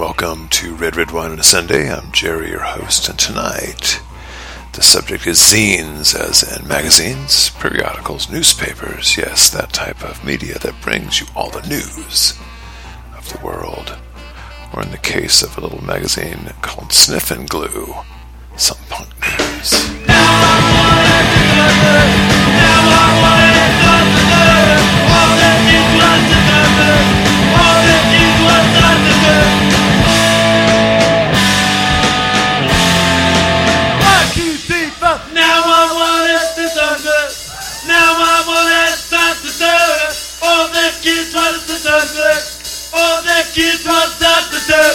welcome to Red Wine on a Sunday. I'm Jerry, your host, and tonight the subject is zines, as in magazines, periodicals, newspapers, yes, that type of media that brings you all the news of the world. Or in the case of a little magazine called Sniff and Glue, some punk news. All the kids want start to do.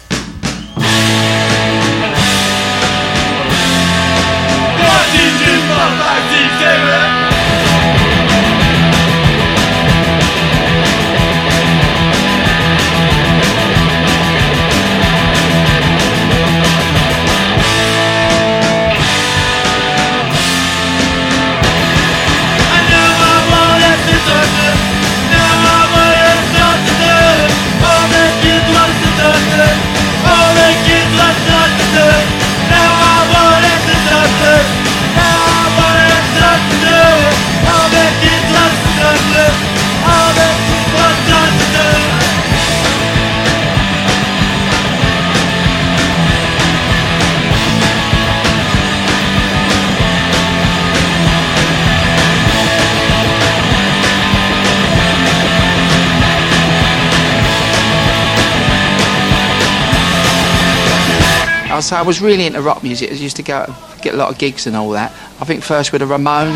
So I was really into rock music. I used to get a lot of gigs and all that. I think first with the Ramones.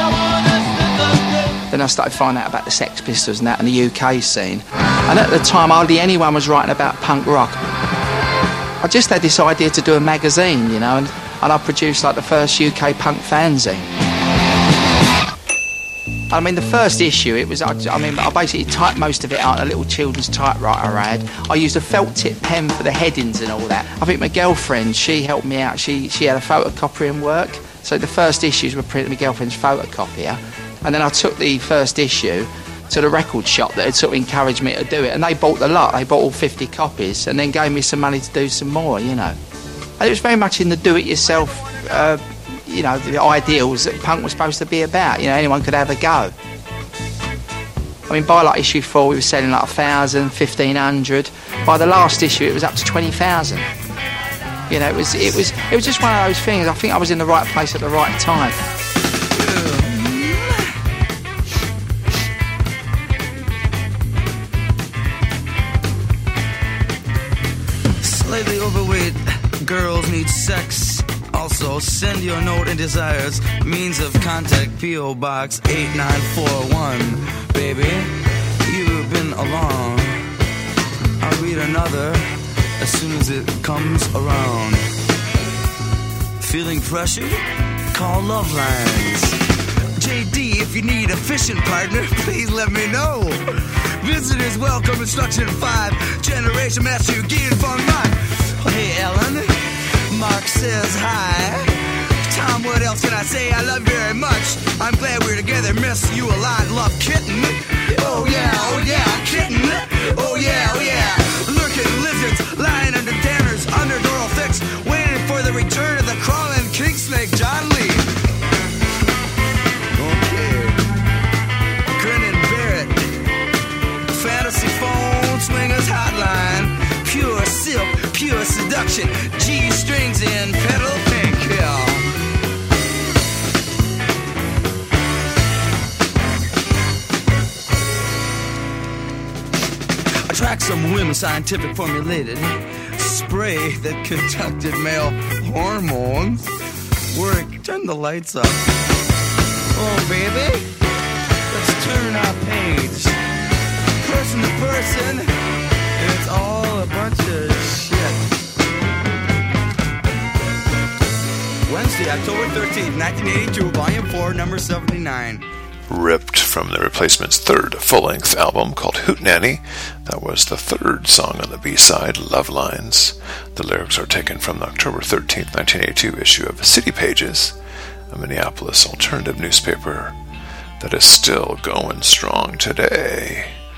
Then I started finding out about the Sex Pistols and that and the UK scene. And at the time, hardly anyone was writing about punk rock. I just had this idea to do a magazine, you know, and I produced like the first UK punk fanzine. I mean, the first issue, it was, I basically typed most of it out on a little children's typewriter I had. I used a felt tip pen for the headings and all that. I think my girlfriend, she helped me out. She had a photocopying work. So the first issues were printed on my girlfriend's photocopier. And then I took the first issue to the record shop that had sort of encouraged me to do it. And they bought the lot. They bought all 50 copies and then gave me some money to do some more, you know. And it was very much in the do-it-yourself you know, the ideals that punk was supposed to be about. You know, anyone could have a go. I mean, by like issue 4, we were selling like 1,000, 1,500. By the last issue, it was up to 20,000. You know, it was just one of those things. I think I was in the right place at the right time. Slightly overweight girls need sex. Also, send your note and desires. Means of contact, P.O. Box 8941. Baby, you've been along. I'll read another as soon as it comes around. Feeling pressured? Call Love Lines. JD, if you need a fishing partner, please let me know. Visitors welcome, instruction 5. Generation master, you get from mine. Hey, Ellen. Mark says hi. Tom, what else can I say? I love you very much. I'm glad we're together. Miss you a lot. Love kitten. Oh yeah, kitten. Oh yeah. Lurking lizards, lying under tanners, under Doral Fix, waiting for the return of the crawling king snake, John Lee. Okay. Grinning Barrett. Fantasy phone swingers hotline. Pure silk, pure seduction. G-strings in pedal painkiller. I tracked some women scientific formulated spray that conducted male hormones. Work, turn the lights up. Oh, baby, let's turn our page. Person to person, it's all a bunch of shit. Wednesday, October 13th, 1982, Volume 4, number 79. Ripped from the Replacement's third full-length album called Hootenanny. That was the third song on the B-side, Love Lines. The lyrics are taken from the October 13th, 1982 issue of City Pages, a Minneapolis alternative newspaper that is still going strong today.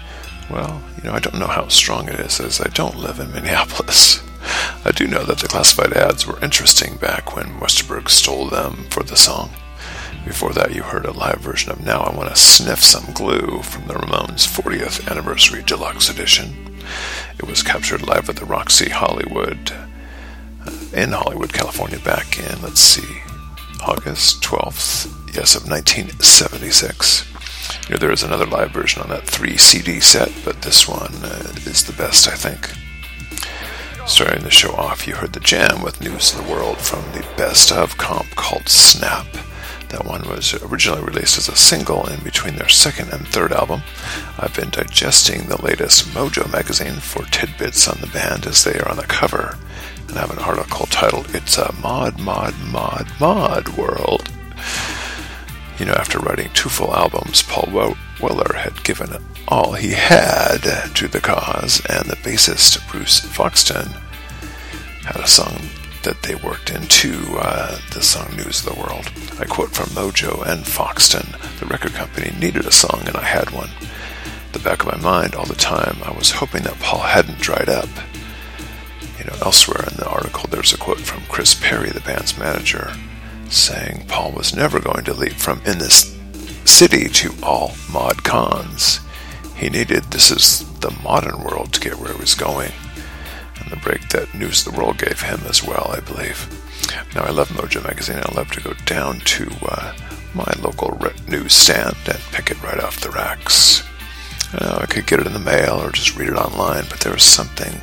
Well, I don't know how strong it is, as I don't live in Minneapolis. I do know that the classified ads were interesting back when Westerberg stole them for the song. Before that, you heard a live version of Now I Want to Sniff Some Glue from the Ramones' 40th Anniversary Deluxe Edition. It was captured live at the Roxy Hollywood, in Hollywood, California, back in, August 12th, of 1976. There is another live version on that 3-CD set, but this one is the best, I think. Starting the show off, you heard The Jam with News of the World from the Best Of comp called Snap. That one was originally released as a single in between their second and third album. I've been digesting the latest Mojo magazine for tidbits on the band as they are on the cover, and I have an article titled "It's a Mod World." After writing 2 full albums, Paul Weller had given all he had to the cause, and the bassist Bruce Foxton had a song that they worked into the song News of the World. I quote from Mojo and Foxton: "The record company needed a song, and I had one. The back of my mind all the time, I was hoping that Paul hadn't dried up." Elsewhere in the article, there's a quote from Chris Perry, the band's manager, saying Paul was never going to leap from In This City to all mod cons. He needed This Is the Modern World to get where he was going, and the break that News of the World gave him as well, I believe. Now, I love Mojo magazine. I love to go down to my local newsstand and pick it right off the racks. I could get it in the mail or just read it online, but there was something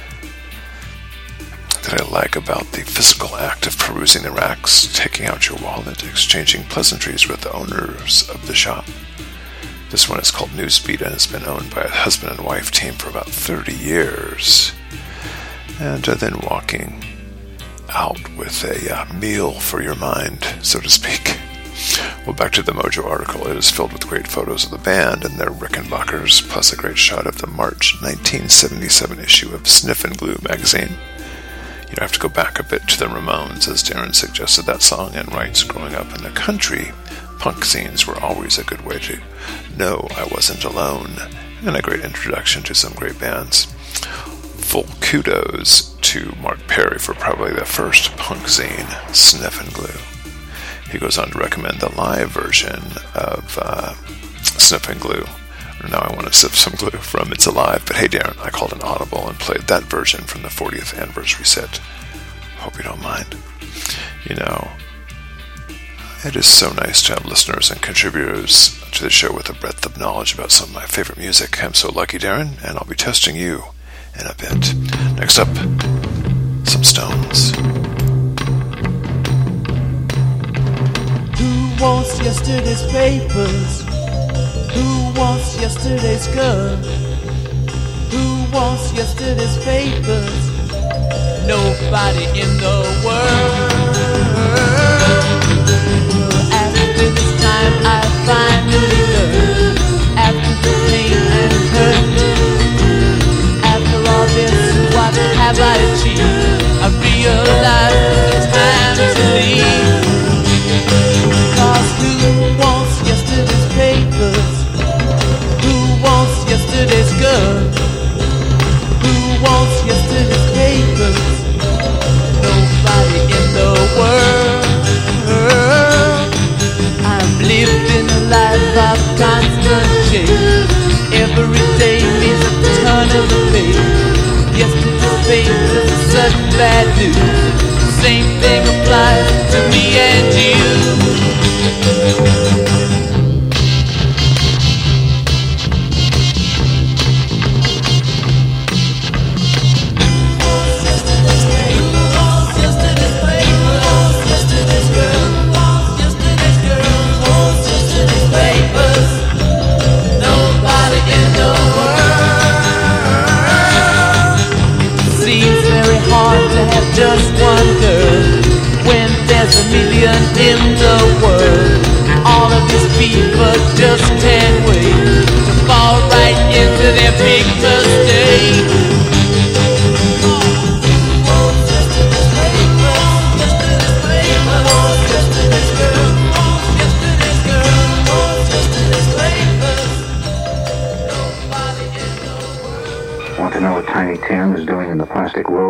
that I like about the physical act of perusing the racks, taking out your wallet, exchanging pleasantries with the owners of the shop. This one is called Newsbeat, and it's been owned by a husband and wife team for about 30 years. And then walking out with a meal for your mind, so to speak. Well, back to the Mojo article. It is filled with great photos of the band and their Rickenbackers, plus a great shot of the March 1977 issue of Sniff and Glue magazine. You have to go back a bit to the Ramones, as Darren suggested that song, and writes, growing up in the country, punk scenes were always a good way to know I wasn't alone, and a great introduction to some great bands. Full kudos to Mark Perry for probably the first punk zine, Sniff and Glue. He goes on to recommend the live version of Sniff and Glue. Now I Want to Sip Some Glue from It's Alive. But hey, Darren, I called an audible and played that version from the 40th anniversary set. Hope you don't mind. It is so nice to have listeners and contributors to the show with a breadth of knowledge about some of my favorite music. I'm so lucky, Darren, and I'll be testing you in a bit. Next up, some Stones. Who wants yesterday's papers? Who wants yesterday's girl? Who wants yesterday's papers? Nobody in the world. After this time I finally learned. After the pain and hurt, after all this, what have I achieved? I realize it's time to leave. Cause who wants yesterday's papers? Yesterday's girl? Who wants yesterday's papers? Nobody in the world. I'm living a life of constant change. Every day is a turn of the page. Yesterday's papers are such bad news. The same thing applies to me and you. Just one girl, when there's a million in the world. All of these people just can't wait to fall right into their big mistake. Nobody in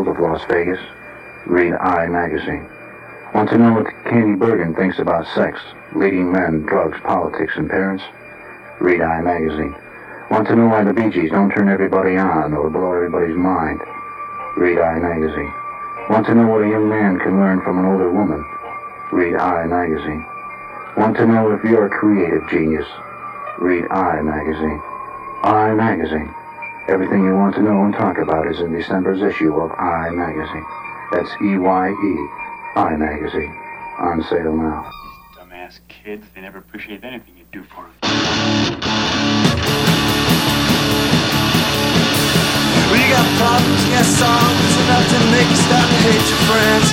world of Las Vegas? Read I Magazine. Want to know what Katie Bergen thinks about sex, leading men, drugs, politics, and parents? Read I Magazine. Want to know why the Bee Gees don't turn everybody on or blow everybody's mind? Read I Magazine. Want to know what a young man can learn from an older woman? Read I Magazine. Want to know if you're a creative genius? Read I Magazine. I Magazine. Everything you want to know and talk about is in December's issue of I Magazine. That's EYE, I Magazine. On sale now. Dumbass kids, they never appreciate anything you do for them. We got problems, got songs enough to make you start to hate your friends.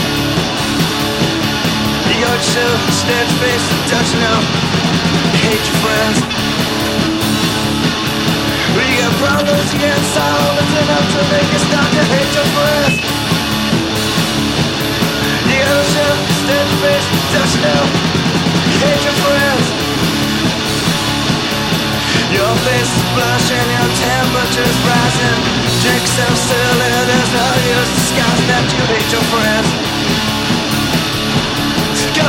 You go to show, stand face, touch now, you hate your friends. We got problems, you got songs enough to make you start to hate your friends. You go to show, stand face, touch now, you hate your friends. Your face is blushing, your temperature's rising. Drink so silly, there's no use disguising that you hate your friends. Go!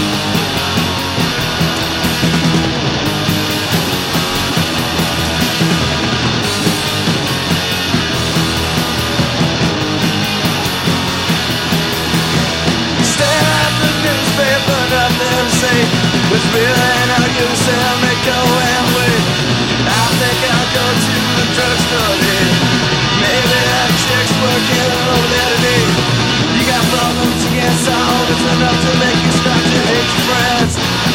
Stare at the newspaper, nothing to say. With really no use, they'll make go and wait. I think I'll go to the drugstore today. Maybe that chick's working over there today. You got problems to get solved, it's enough to make you start to hate your friends.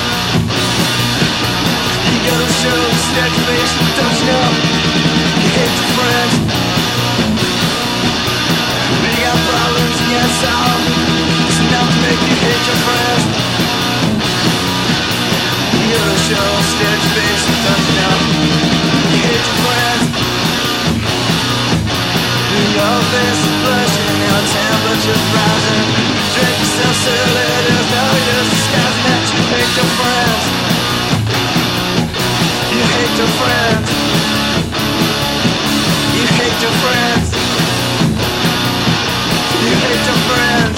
You go to shows, stand your face, don't you know? You hate your friends. You got problems to get solved, it's enough to make you hate your friends. You go to shows, stand your face, don't you know? You hate your friends. Your face is blushing, your temperature's rising. Drink yourself silly, there's no use disguising that you hate your friends. You hate your friends. You hate your friends. You hate your friends.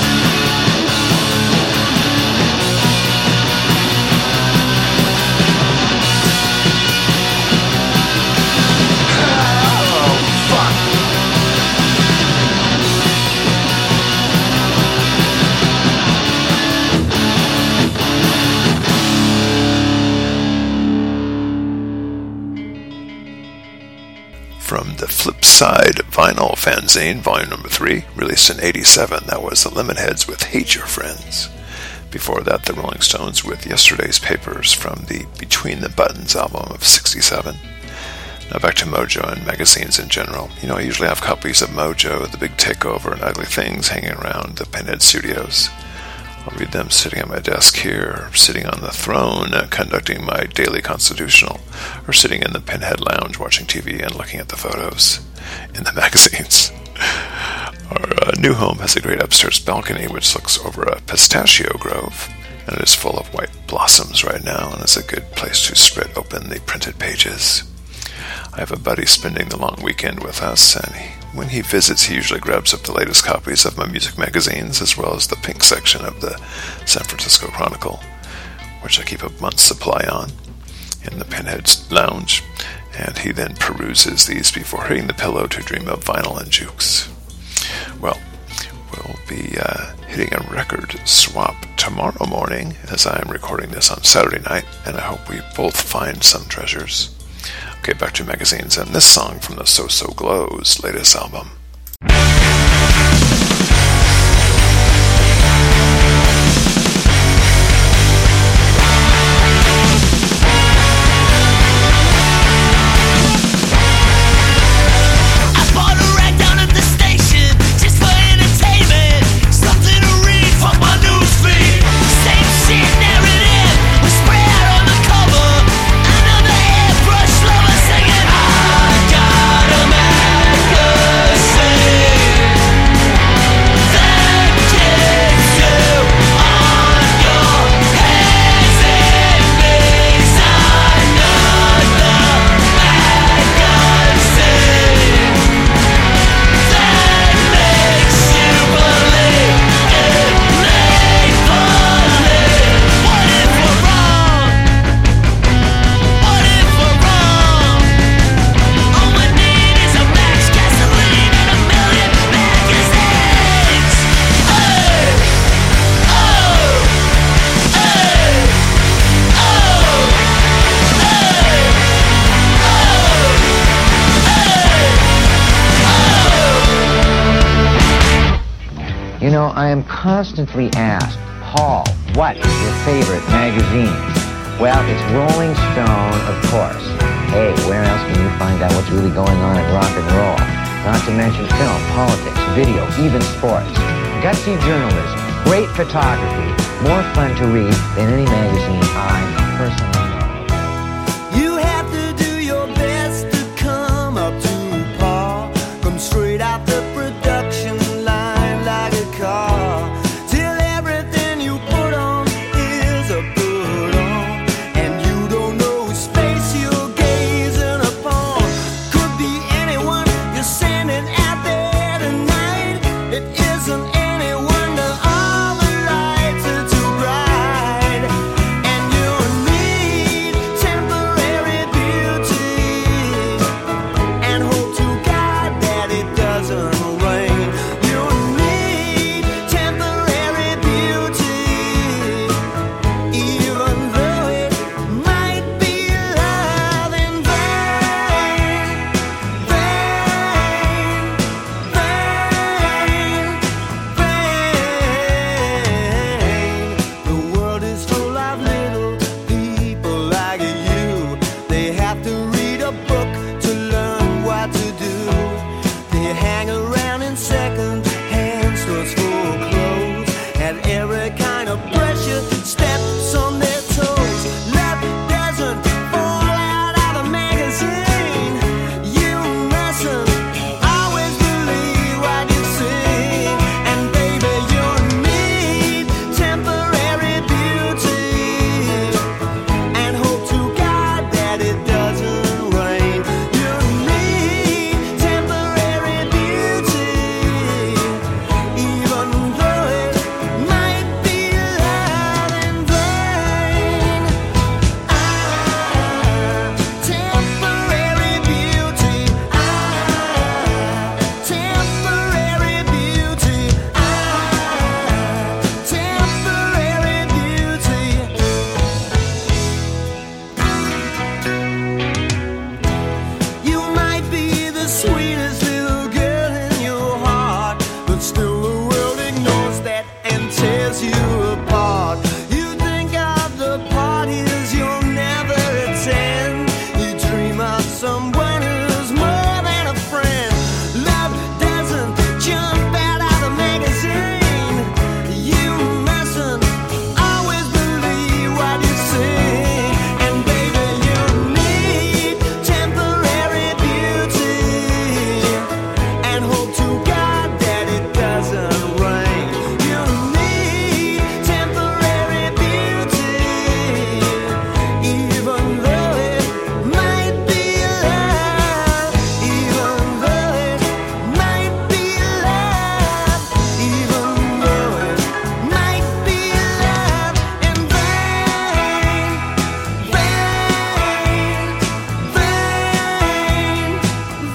From the Flipside Vinyl Fanzine, Volume Number 3, released in '87, that was the Lemonheads with Hate Your Friends. Before that, the Rolling Stones with Yesterday's Papers from the Between the Buttons album of '67. Now back to Mojo and magazines in general. You know, I usually have copies of Mojo, The Big Takeover, and Ugly Things hanging around the Pinhead Studios. I'll read them sitting at my desk here, or sitting on the throne conducting my daily constitutional, or sitting in the Pinhead Lounge watching TV and looking at the photos in the magazines. Our new home has a great upstairs balcony which looks over a pistachio grove, and it is full of white blossoms right now, and it's a good place to spread open the printed pages. I have a buddy spending the long weekend with us, and when he visits, he usually grabs up the latest copies of my music magazines, as well as the pink section of the San Francisco Chronicle, which I keep a month's supply on in the Pinhead's Lounge, and he then peruses these before hitting the pillow to dream of vinyl and jukes. Well, we'll be hitting a record swap tomorrow morning, as I am recording this on Saturday night, and I hope we both find some treasures. Okay, back to magazines, and this song from the So So Glow's latest album. I got a Mac You know, I am constantly asked, Paul, what is your favorite magazine? Well, it's Rolling Stone, of course. Hey, where else can you find out what's really going on in rock and roll? Not to mention film, politics, video, even sports. Gutsy journalism, great photography, more fun to read than any magazine I personally know. You have to do your best to come up to par. Come straight out the production line like a car. Till everything you put on is a put on. And you don't know whose face you're gazing upon. Could be anyone you're sending out there tonight. It isn't any wonder all the lights are too bright. And you need temporary beauty and hope to God that it doesn't rain. You need temporary beauty, even though it might be love in vain, vain. The world is full of little people like you. They have to read a book to learn what to do. They hang around in second-hand stores for clothes, and every kind of pressure steps on their toes. Love doesn't fall out of a magazine. You mustn't always believe what you see. And baby, you need temporary beauty and hope to God that it doesn't rain. You need temporary beauty, even though it might be love in vain. Temporary beauty, temporary beauty, temporary beauty. You might be the sweetest little girl in your heart, but still the world ignores that and tears you apart. You think of the parties you'll never attend. You dream of someone who's more than a friend. Love doesn't jump out of a magazine. You mustn't always believe what you see. And baby, you need temporary beauty and hope to God that it doesn't rain. You need temporary beauty, even though it might be love, even though it might be love, even though it might be love in vain, vain, vain,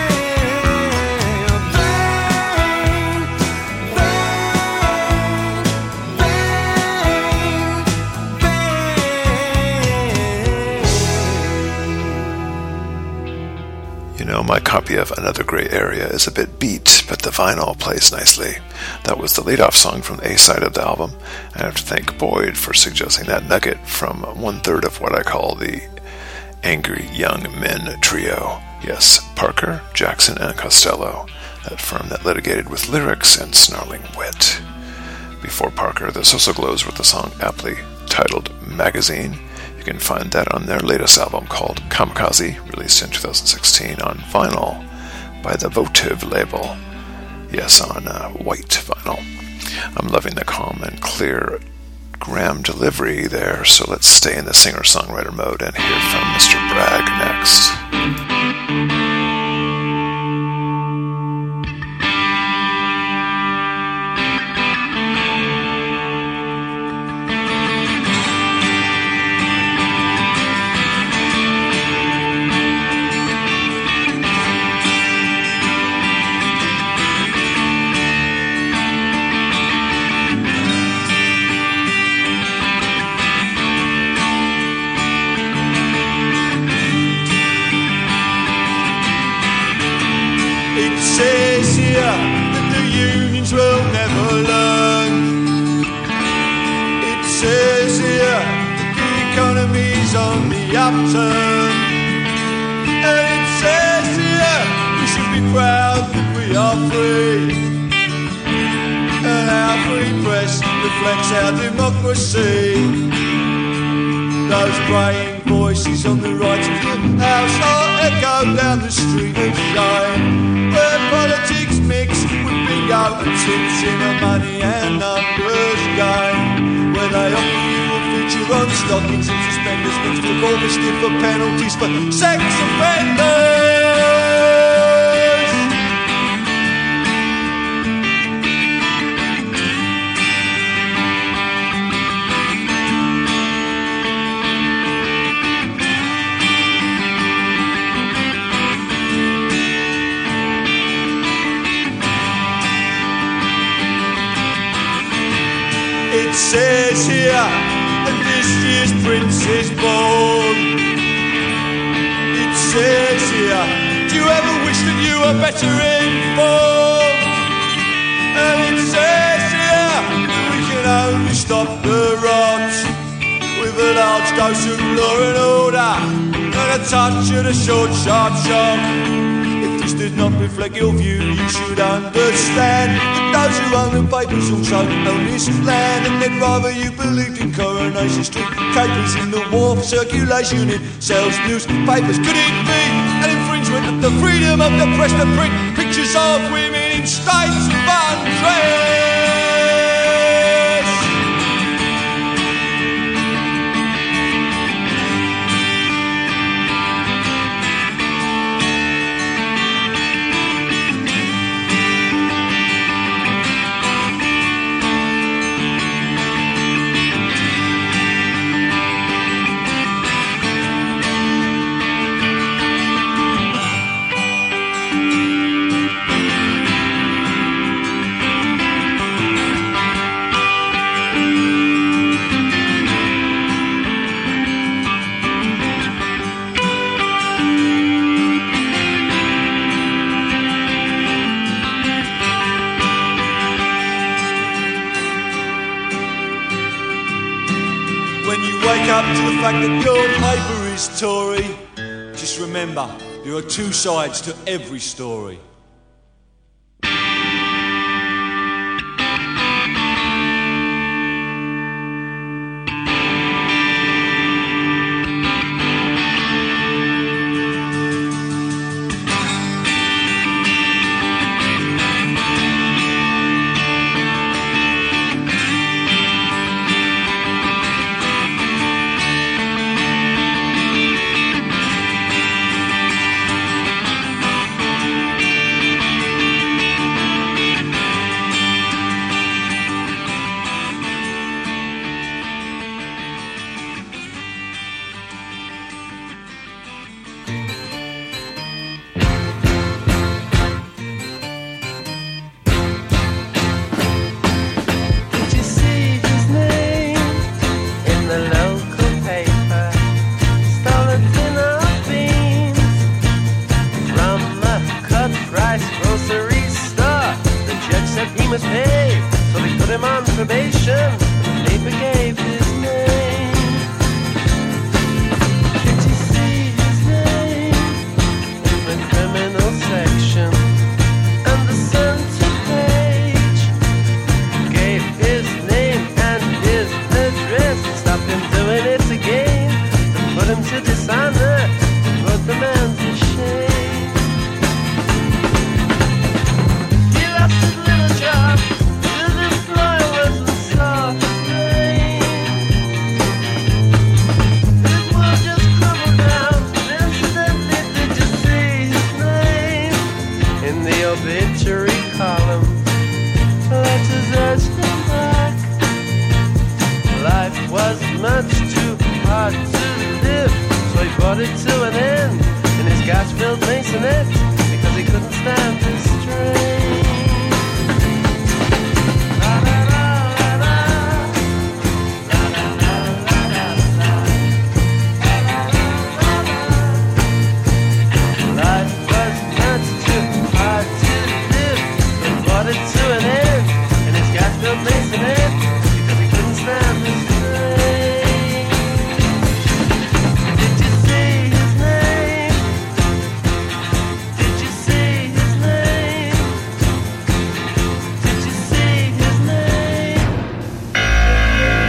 You know, my copy of Another Gray Area is a bit beat, but the vinyl plays nicely. That was the lead-off song from the A-side of the album. I have to thank Boyd for suggesting that nugget from one-third of what I call the Angry Young Men Trio. Yes, Parker, Jackson, and Costello, that firm that litigated with lyrics and snarling wit. Before Parker, this also glows with the song aptly titled Magazine. You can find that on their latest album called Kamikaze, released in 2016 on vinyl by the Votive label. Yes, on white vinyl. I'm loving the calm and clear Graham delivery there, so let's stay in the singer-songwriter mode and hear from Mr. Bragg next. learn. It says here the economy's on the upturn. And it says here we should be proud that we are free. And our free press reflects our democracy. Those braying voices on the right of the house are echoed down the street of shame, where politics mix with bingo and tips in a money and numbers game, where they offer you a future on stockings and suspenders mixed with orchestra for penalties for sex offenders. It says here that this year's prince is born. It says here, do you ever wish that you were better informed? And it says here, we can only stop the rot with a large dose of law and order and a touch of the short, sharp shock. If this did not reflect your view, you should understand that those who own the papers also own this land, and they'd rather you believed in Coronation Street capers in the war for circulation in sells newspapers. Could it be an infringement of the freedom of the press to print pictures of women in states of undress? Up to the fact that your paper is Tory, just remember there are two sides to every story.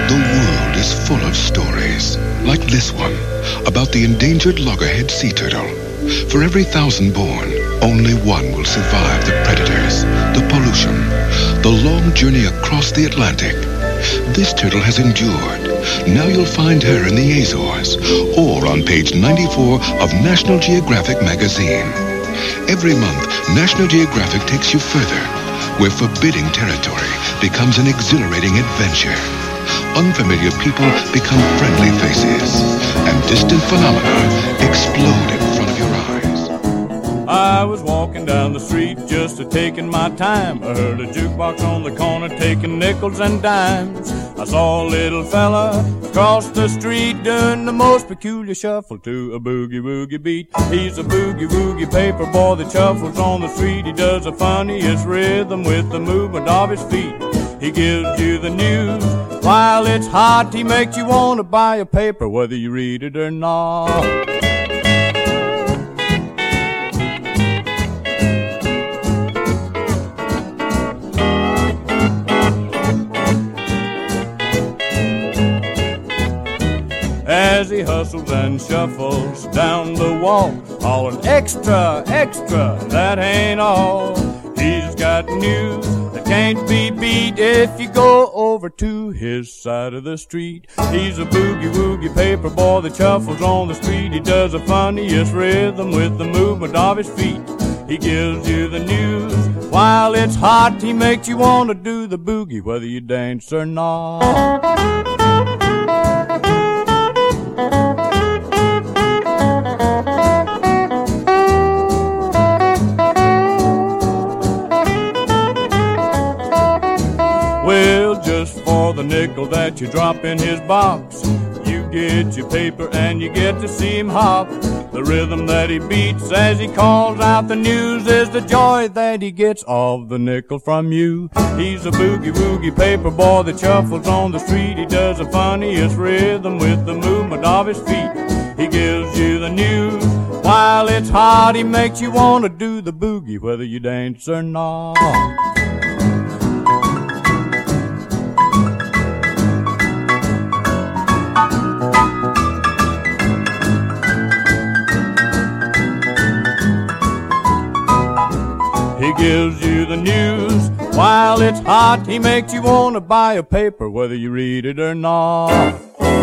The world is full of stories, like this one, about the endangered loggerhead sea turtle. For every 1,000 born, only one will survive the predators, the pollution, the long journey across the Atlantic. This turtle has endured. Now you'll find her in the Azores, or on page 94 of National Geographic magazine. Every month, National Geographic takes you further, where forbidding territory becomes an exhilarating adventure. Unfamiliar people become friendly faces, and distant phenomena explode in front of your eyes. I was walking down the street just a-taking my time. I heard a jukebox on the corner taking nickels and dimes. I saw a little fella across the street doing the most peculiar shuffle to a boogie-woogie beat. He's a boogie-woogie paper boy that shuffles on the street. He does the funniest rhythm with the movement of his feet. He gives you the news while it's hot. He makes you want to buy a paper whether you read it or not. As he hustles and shuffles down the walk, hollering extra, extra, that ain't all. He's got news that can't be beat if you go over to his side of the street. He's a boogie-woogie paper boy that shuffles on the street. He does the funniest rhythm with the movement of his feet. He gives you the news while it's hot. He makes you want to do the boogie whether you dance or not. Well, just for the nickel that you drop in his box, you get your paper and you get to see him hop. The rhythm that he beats as he calls out the news is the joy that he gets of the nickel from you. He's a boogie-woogie paper boy that shuffles on the street. He does the funniest rhythm with the movement of his feet. He gives you the news while it's hot. He makes you want to do the boogie whether you dance or not. He gives you the news while it's hot. He makes you want to buy a paper whether you read it or not.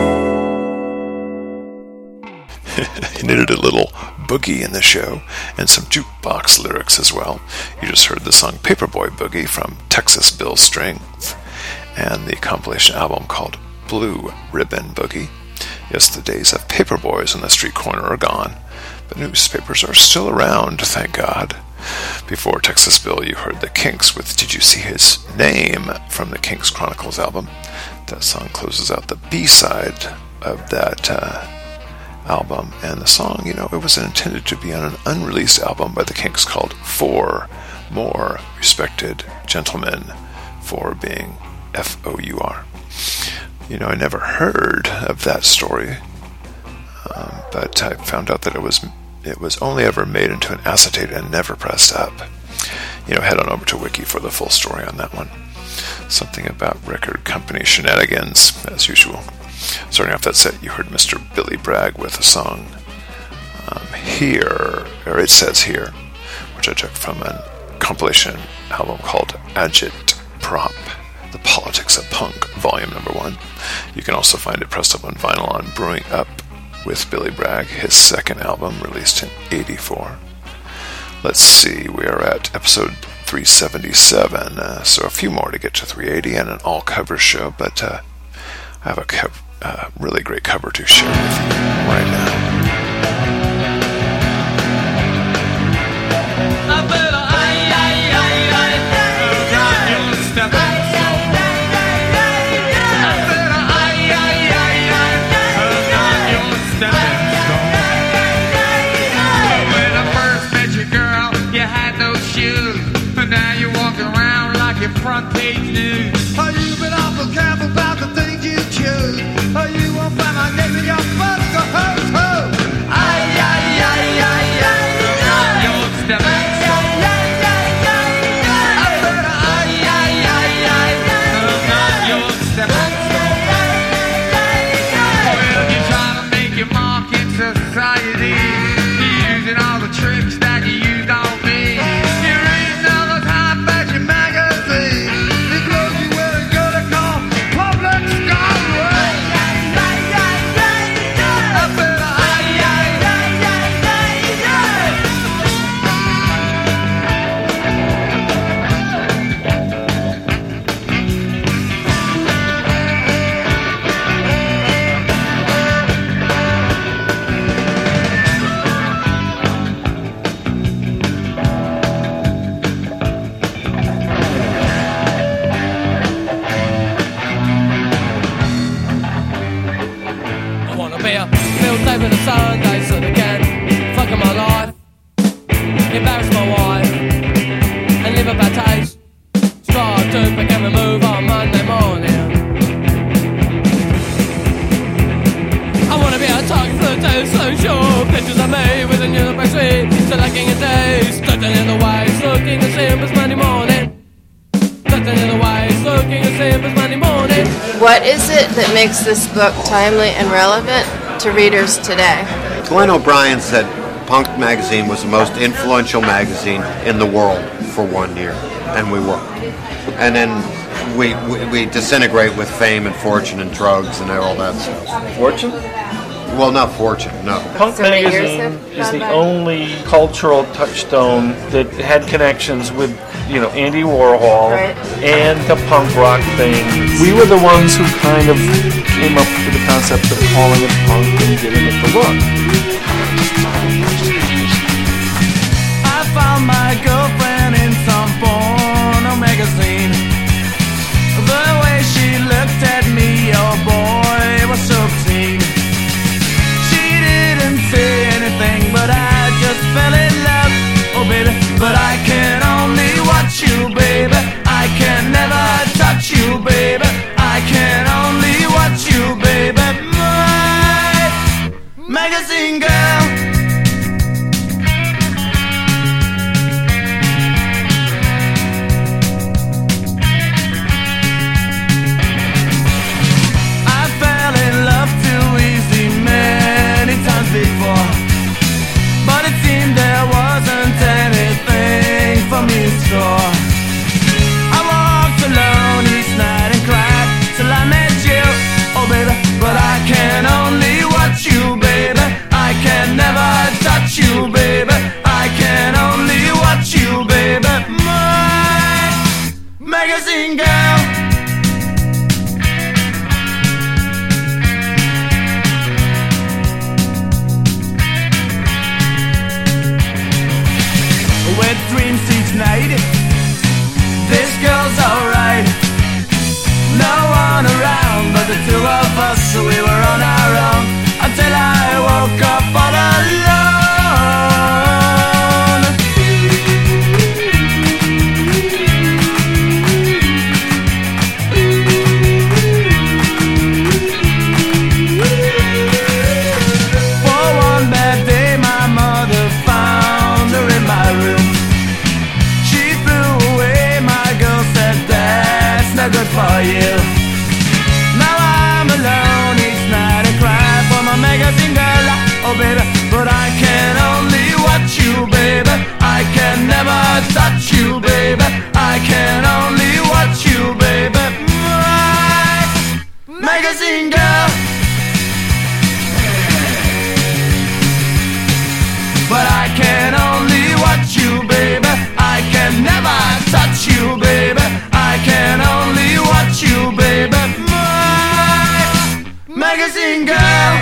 He needed a little boogie in the show and some jukebox lyrics as well. You just heard the song Paperboy Boogie from Texas Bill Strength and the compilation album called Blue Ribbon Boogie. Yes, the days of paperboys on the street corner are gone, but newspapers are still around, thank God. Before Texas Bill, you heard the Kinks with Did You See His Name from the Kinks Chronicles album. That song closes out the B-side of that album, and the song, it was intended to be on an unreleased album by the Kinks called Four More Respected Gentlemen, four being F-O-U-R. I never heard of that story, but I found out that it was only ever made into an acetate and never pressed up. Head on over to Wiki for the full story on that one. Something about record company shenanigans, as usual. Starting off that set, you heard Mr. Billy Bragg with a song, It Says Here, which I took from a compilation album called Agit Prop, The Politics of Punk, Volume Number 1. You can also find it pressed up on vinyl on Brewing Up with Billy Bragg, his second album, released in '84. Let's see, we are at episode 377, so a few more to get to 380 and an all-cover show, but I have a really great cover to share with you right now. Front page news. Oh, you've been awful careful about the things you choose. Oh, you won't find my name in your book. Oh, ho, ho. Ay, ay, ay, ay, ay, ay. You're stepping stone. Ay, ay, ay, ay, ay. I said, ay, ay, ay, ay, ay. You're stepping stone. nice, looking the same as Monday morning. What is it that makes this book timely and relevant to readers today? Glenn O'Brien said Punk magazine was the most influential magazine in the world for 1 year, and we were. And then we disintegrate with fame and fortune and drugs and all that stuff. Fortune? Well, not fortune, no. Punk magazine is the only cultural touchstone that had connections with, Andy Warhol and the punk rock thing. We were the ones who kind of came up with the concept of calling it punk and giving it the look. I found my girlfriend in some porno magazine. The way she looked at me, oh boy, was so obscene. She didn't say anything, but I just fell in love, oh baby. But I can only watch you, baby. I can never touch you, baby. I can only watch you, baby. My magazine girl. Before, but it seemed there wasn't anything for me in store. I walked alone each night and cried till I met you, oh baby. But I can only watch you, baby. I can never touch you, baby. I can only watch you, baby. My magazine girl. Wet dreams each night. This girl's alright. No one around but the two of us. We were on our own until I woke up all alone. For one bad day my mother found her in my room. Good for you. Now I'm alone each night and cry for my magazine girl, oh baby. But I can only watch you, baby. I can never touch you, baby. I can only watch you, baby. My magazine girl. But I can only watch you, baby. I can never touch you, baby. I can only watch you, baby. My magazine girl.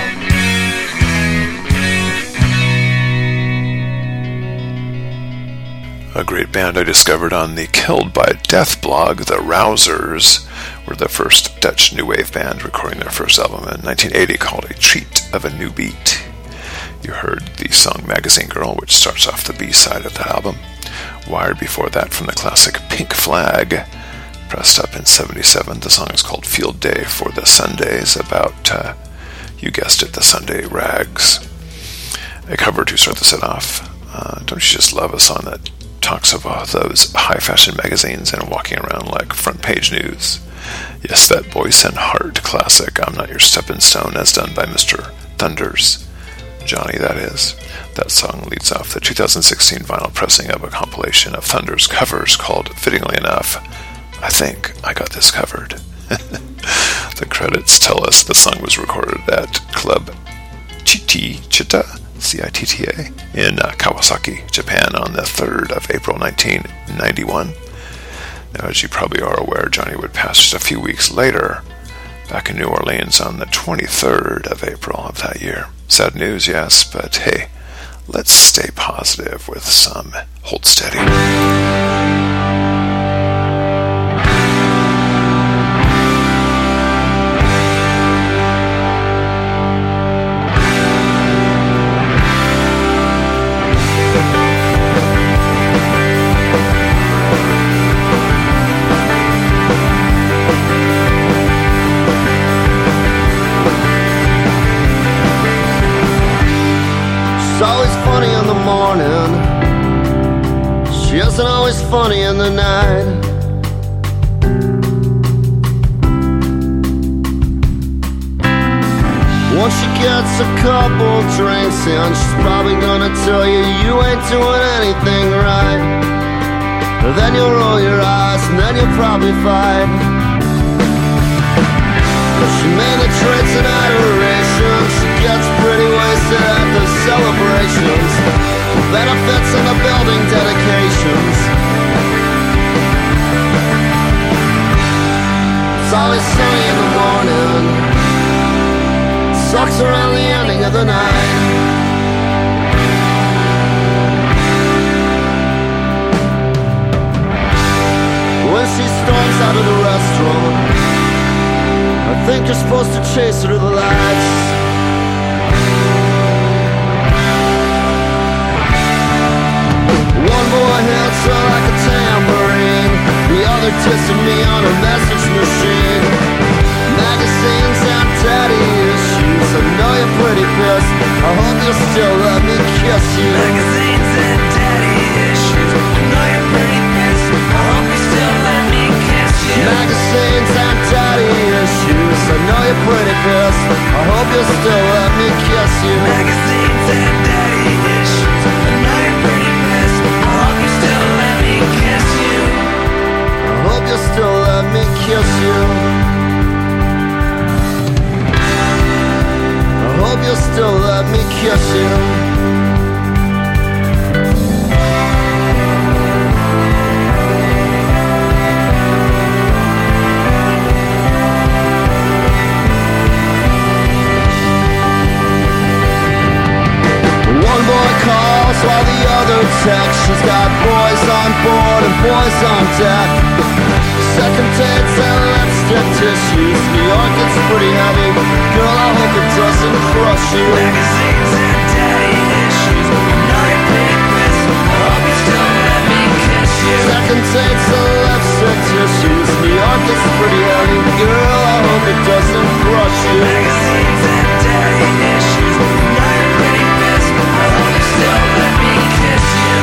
A great band I discovered on the Killed by Death blog, the Rousers, were the first Dutch new wave band recording their first album in 1980 called A Treat of a New Beat. You heard the song Magazine Girl, which starts off the B-side of the album. Wired before that from the classic Pink Flag. Pressed up in '77, the song is called Field Day for the Sundays, about, you guessed it, the Sunday rags. A cover to start the set off. Don't you just love a song that talks about those high-fashion magazines and walking around like front page news? Yes, that Voice and Heart classic, I'm Not Your Stepping Stone, as done by Mr. Thunders. Johnny, that is. That song leads off the 2016 vinyl pressing of a compilation of Thunder's covers called, fittingly enough, I Think I Got This Covered. The credits tell us the song was recorded at Club Chitta, C-I-T-T-A, in Kawasaki, Japan on the 3rd of April 1991. Now, as you probably are aware, Johnny would pass just a few weeks later, back in New Orleans on the 23rd of April of that year. Sad news, yes, but hey, let's stay positive with some Hold Steady. Always funny in the morning, she isn't always funny in the night. gets a couple drinks in, she's probably gonna tell you you ain't doing anything right. Then you'll roll your eyes and then you'll probably fight. But she mainly trades in adoration. She gets pretty wasted at the celebrations, benefits and the building dedications. It's always sunny in the morning, sucks around the ending of the night. When she storms out of the restaurant, I think you're supposed to chase her to the lights. One boy hits her like a tambourine, the other dissing me on a message machine. Magazines and daddy issues, I know you're pretty pissed, I hope you'll still let me kiss you. Magazines and daddy issues, I know you're pretty pissed, I hope you still let me kiss you. Magazines and daddy issues, I know you're pretty pissed, I hope you'll still let me kiss you. Magazines and daddy issues, I know you're pretty pissed, I hope you still let me kiss you. I hope you'll still let me kiss you. I hope you'll still let me kiss you. One boy calls while the other texts. She's got boys on board and boys on deck. Second dates and lipstick tissues. New York gets pretty heavy. Girl, I hope it doesn't crush you. Magazines and daddy issues. You know you're pretty pissed. I hope you still let me kiss you. Second dates and lipstick tissues. New York gets pretty heavy. Girl, I hope it doesn't crush you. Magazines and daddy issues. You know you're pretty pissed. I hope you still let me kiss you.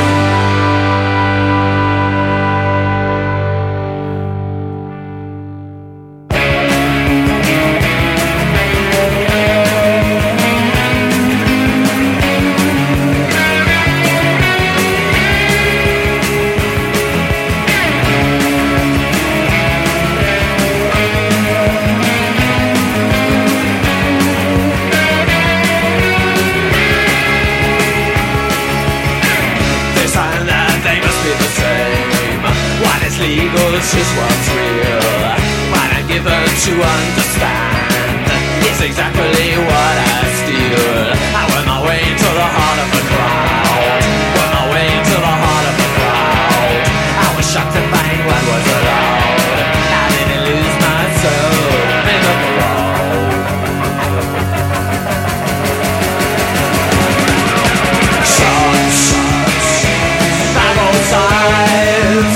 It's just what's real. What I'm given to understand is exactly what I steal. I went my way into the heart of the crowd. Went my way into the heart of the crowd. I was shocked to find what was allowed. I didn't lose my soul in the crowd. Shots by both sides.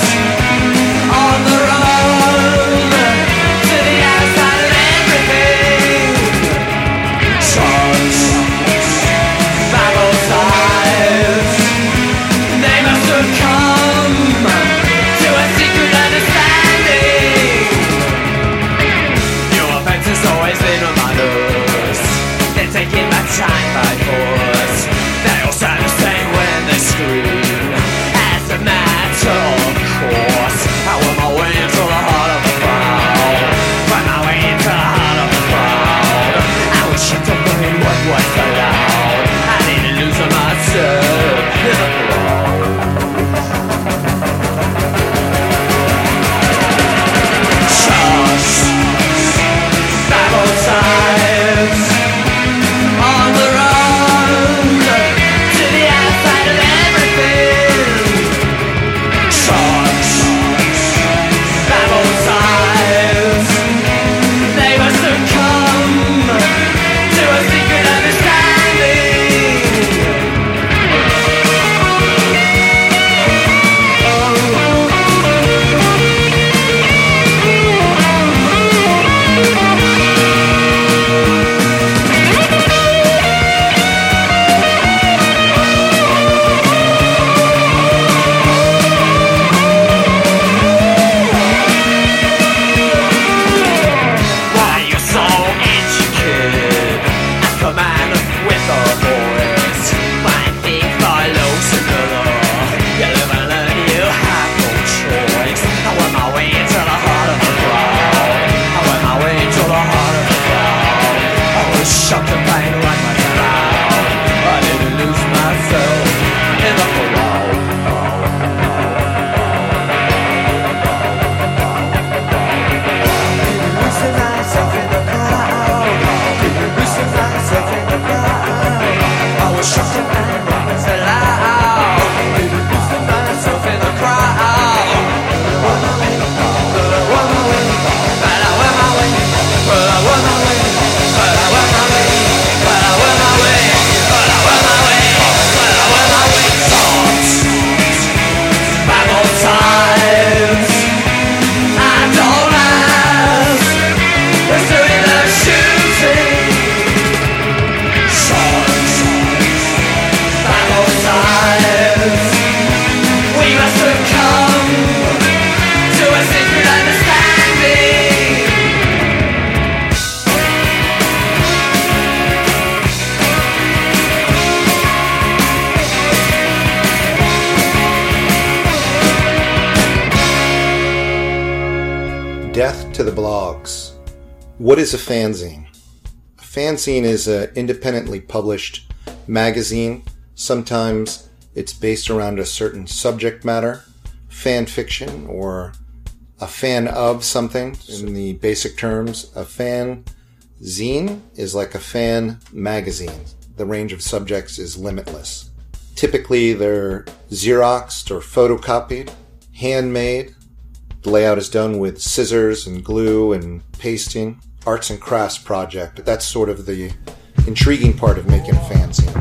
to the blogs. What is a fanzine? A fanzine is an independently published magazine. Sometimes it's based around a certain subject matter, fan fiction, or a fan of something. In the basic terms, a fanzine is like a fan magazine. The range of subjects is limitless. Typically, they're Xeroxed or photocopied, handmade. The layout is done with scissors and glue and pasting. Arts and crafts project, but that's sort of the intriguing part of making a fanzine.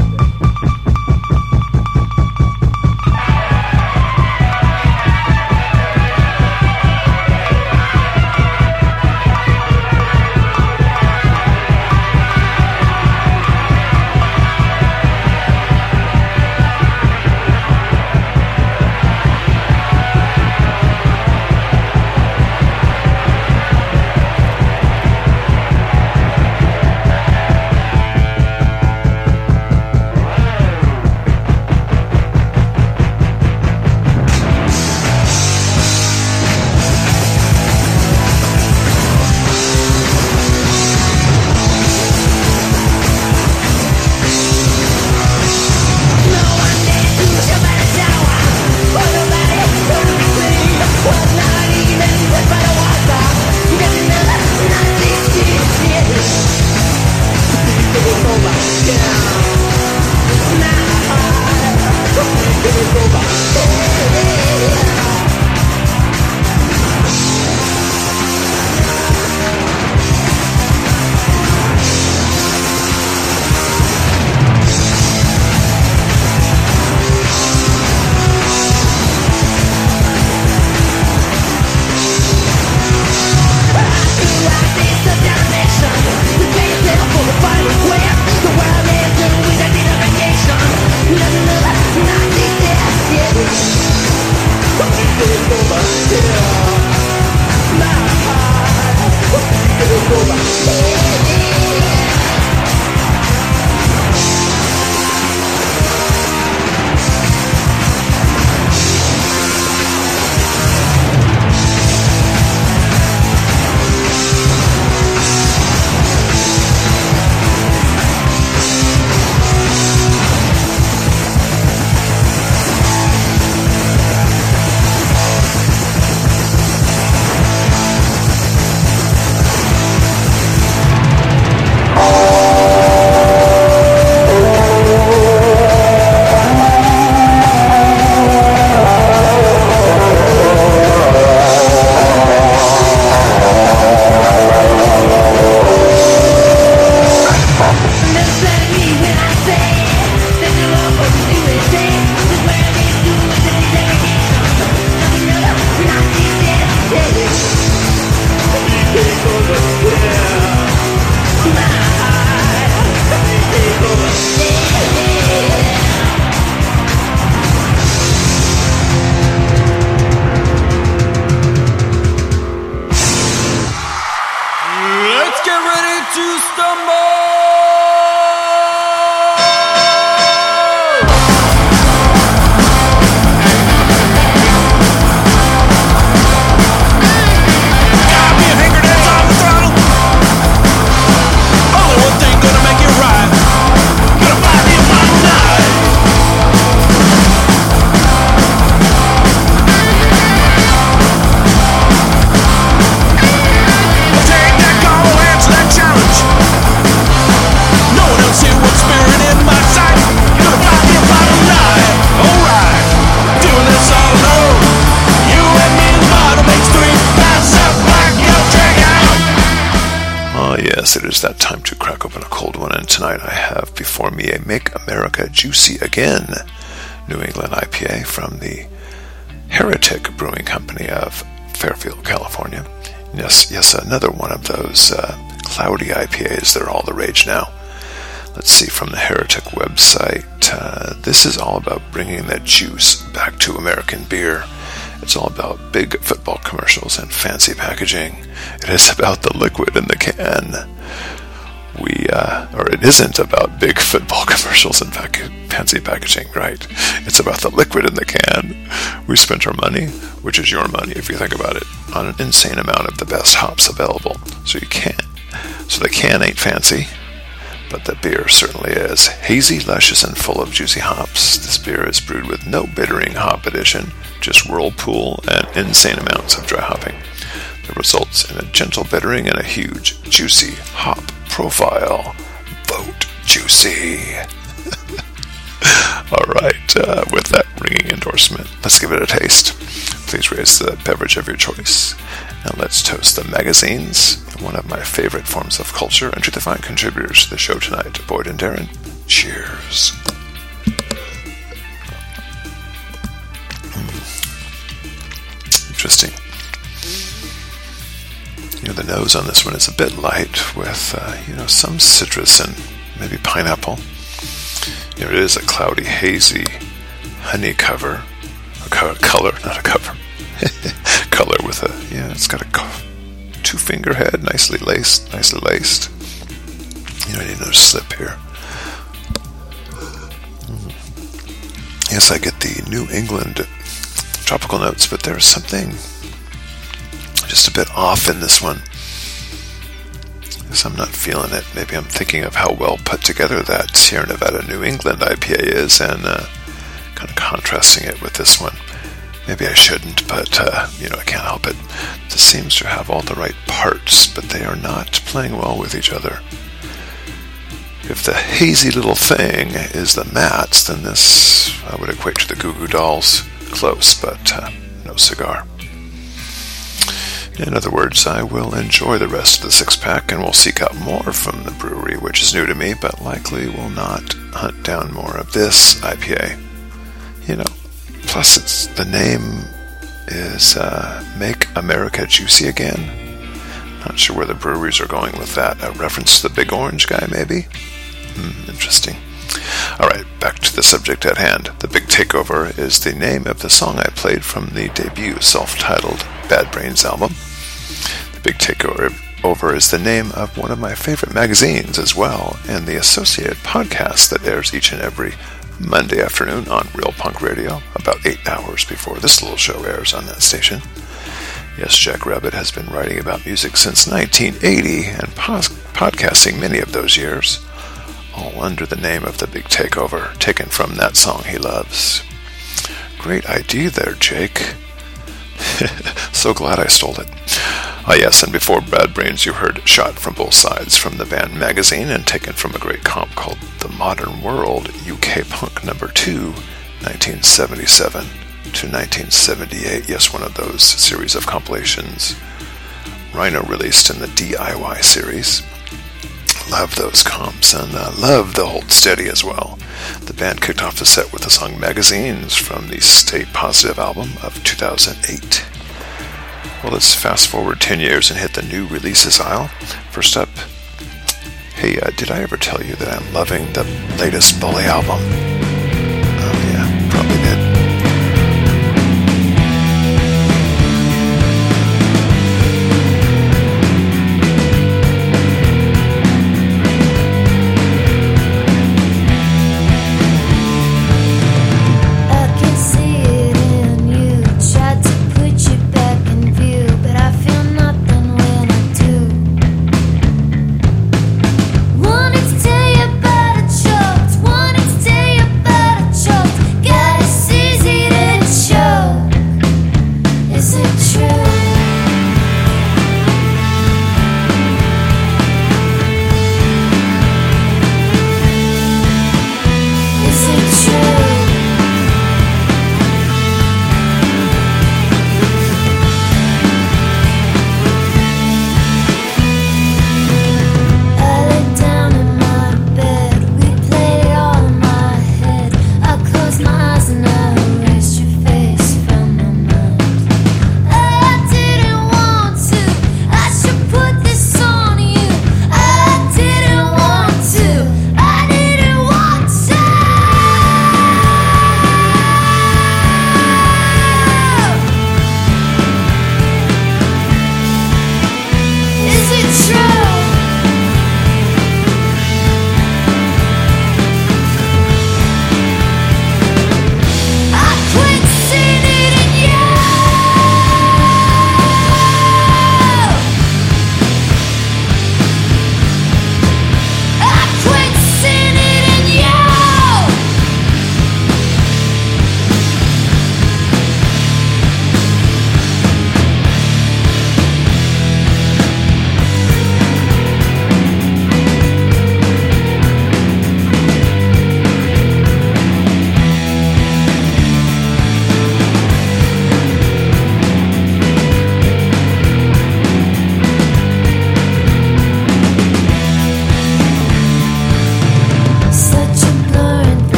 It is that time to crack open a cold one, and tonight I have before me a Make America Juicy Again New England IPA from the Heretic Brewing Company of Fairfield, California. Yes, another one of those cloudy IPAs. They're all the rage now. Let's see, from the Heretic website, this is all about bringing that juice back to American beer. It's all about big football commercials and fancy packaging. It is about the liquid in the can. or it isn't about big football commercials and fancy packaging, right? It's about the liquid in the can. We spent our money, which is your money if you think about it, on an insane amount of the best hops available. So the can ain't fancy, but the beer certainly is. Hazy, luscious, and full of juicy hops. This beer is brewed with no bittering hop addition, just whirlpool and insane amounts of dry hopping. That results in a gentle bittering and a huge, juicy hop profile. Vote juicy. All right, with that ringing endorsement, let's give it a taste. Please raise the beverage of your choice. And let's toast the magazines, one of my favorite forms of culture, and to the fine contributors to the show tonight, Boyd and Darren. Cheers. Interesting. The nose on this one is a bit light with, some citrus and maybe pineapple. It is a cloudy, hazy honey color, not a cover. Color with it's got a 2-finger head, nicely laced. I need no slip here. Yes, I get the New England tropical notes, but there's something just a bit off in this one. I guess I'm not feeling it. Maybe I'm thinking of how well put together that Sierra Nevada New England IPA is and kind of contrasting it with this one. Maybe I shouldn't, but I can't help it. This seems to have all the right parts, but they are not playing well with each other. If the hazy little thing is the mats, then this I would equate to the Goo Goo Dolls. Close, but no cigar. In other words, I will enjoy the rest of the 6-pack and will seek out more from the brewery, which is new to me, but likely will not hunt down more of this IPA. Plus the name is Make America Juicy Again. Not sure where the breweries are going with that. A reference to the Big Orange guy, maybe? Interesting. Alright, back to the subject at hand. The Big Takeover is the name of the song I played from the debut self-titled Bad Brains album. The Big Takeover is the name of one of my favorite magazines as well, and the associated podcast that airs each and every Monday afternoon on Real Punk Radio, about 8 hours before this little show airs on that station. Yes, Jack Rabbit has been writing about music since 1980 and podcasting many of those years, all under the name of The Big Takeover, taken from that song he loves. Great idea there, Jake. So glad I stole it. Yes, and before Bad Brains you heard Shot from Both Sides from the band Magazine and taken from a great comp called The Modern World UK Punk No. 2, 1977 to 1978. Yes, one of those series of compilations Rhino released in the DIY series. Love those comps, and love the Hold Steady as well. The band kicked off the set with the song Magazines from the Stay Positive album of 2008. Well, let's fast forward 10 years and hit the new releases aisle. First up, hey, did I ever tell you that I'm loving the latest Bully album? Oh yeah, probably did. Wanted to tell you about a choked, wanted to tell you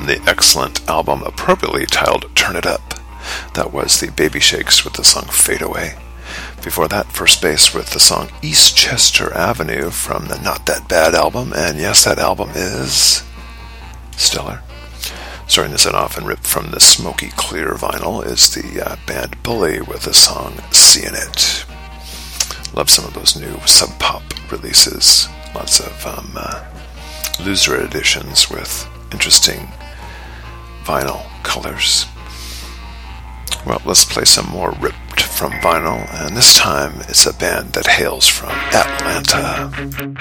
the excellent album appropriately titled Turn It Up. That was the Baby Shakes with the song Fade Away. Before that, First Base with the song Eastchester Avenue from the Not That Bad album, and yes, that album is stellar. Starting this off and ripped from the Smoky Clear vinyl is the band Bully with the song Seein' It. Love some of those new Sub Pop releases. Lots of loser editions with interesting vinyl colors. Well, let's play some more ripped from vinyl, and this time it's a band that hails from Atlanta.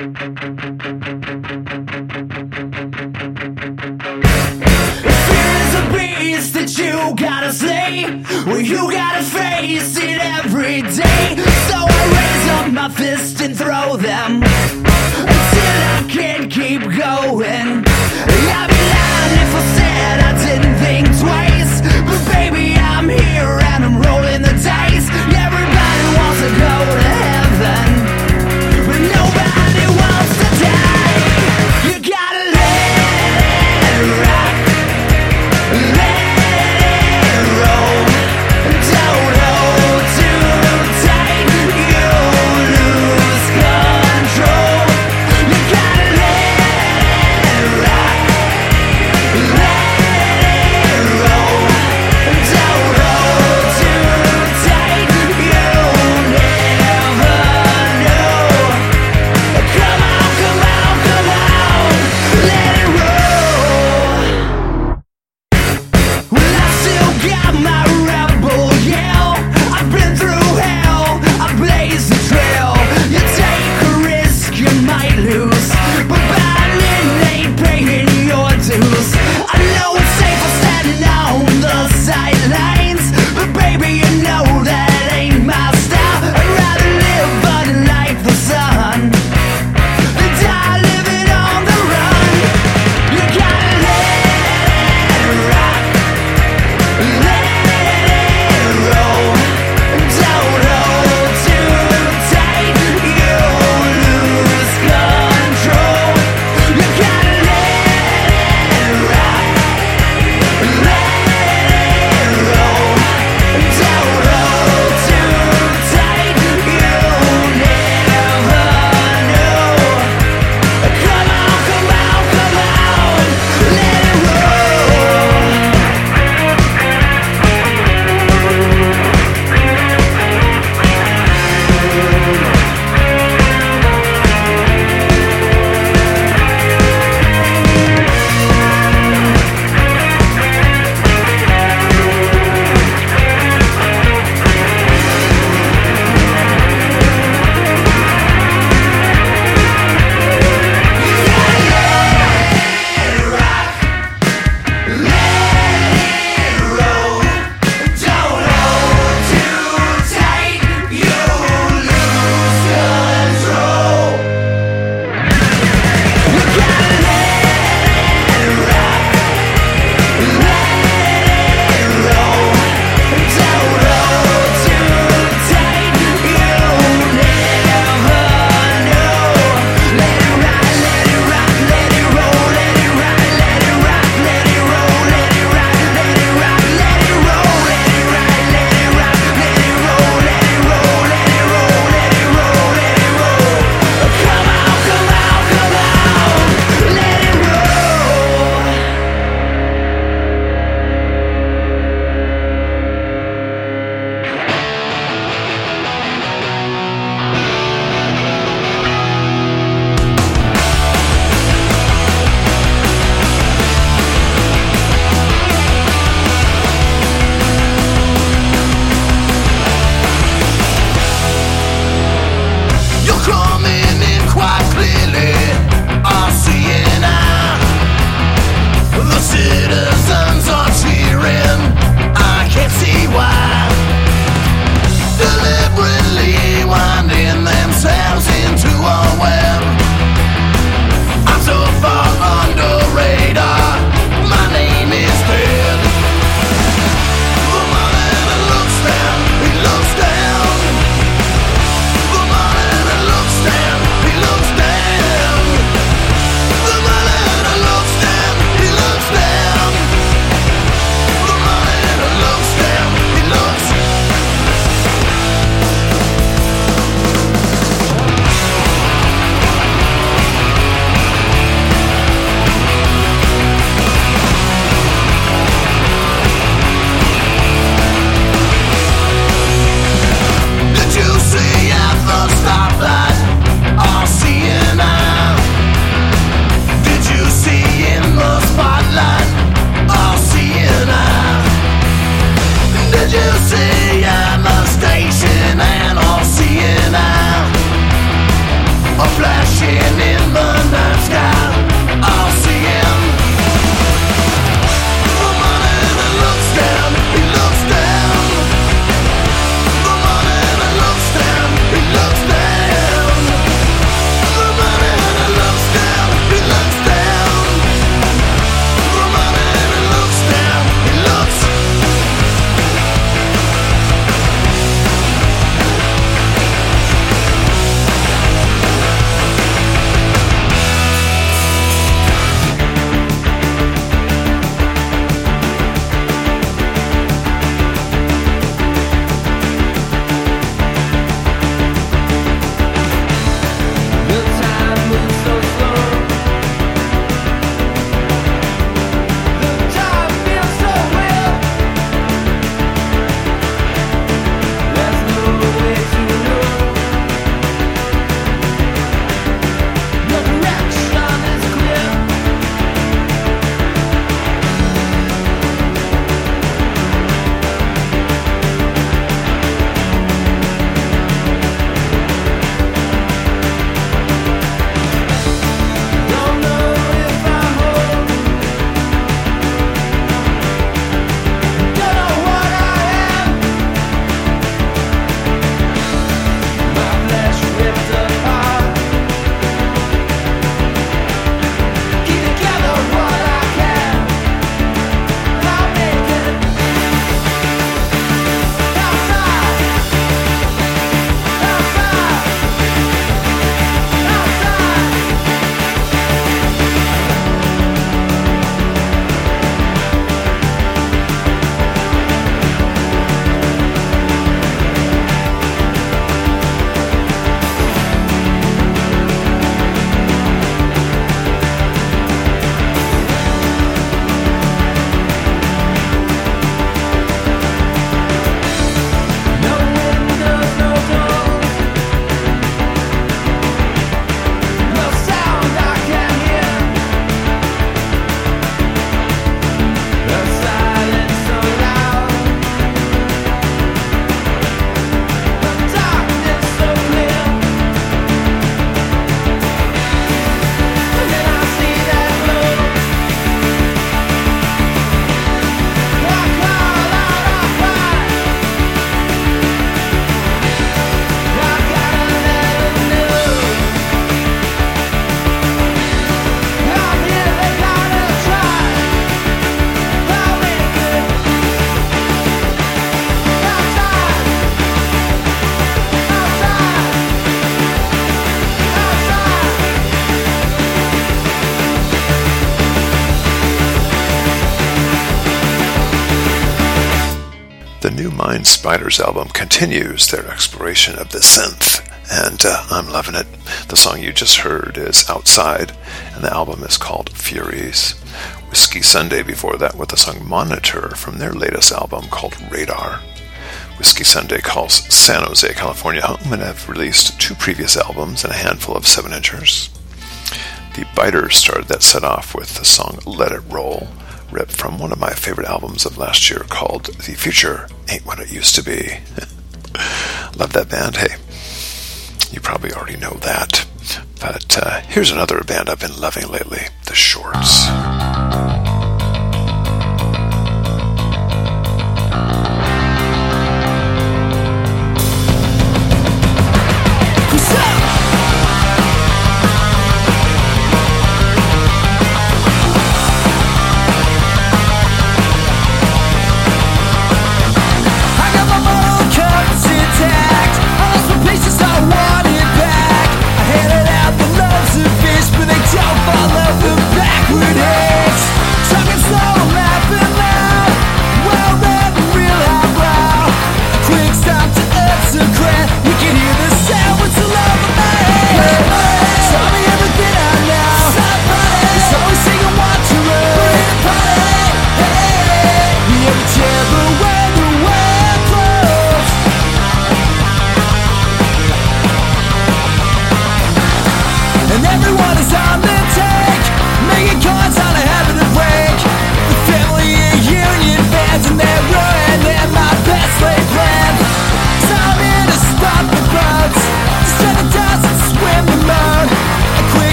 Fear is a beast that you gotta slay, well, you gotta face it every day. So I raise up my fist and throw them until I can't keep going. I'd be lying if I said I didn't think twice, but baby, I'm here and I'm rolling the dice. Everybody wants to go to heaven, but nobody wants to die. You gotta let it rock, let it roll. Don't hold too tight, you'll lose control. The new Mind Spiders album continues their exploration of the synth, and I'm loving it. The song you just heard is Outside, and the album is called Furies. Whiskey Sunday before that with the song Monitor from their latest album called Radar. Whiskey Sunday calls San Jose, California home and have released 2 previous albums and a handful of 7-inchers. The Biters started that set off with the song Let It Roll, ripped from one of my favorite albums of last year called The Future Ain't What It Used to Be. Love that band. Hey, you probably already know that. But here's another band I've been loving lately, The Shorts.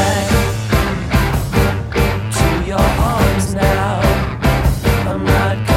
I'm not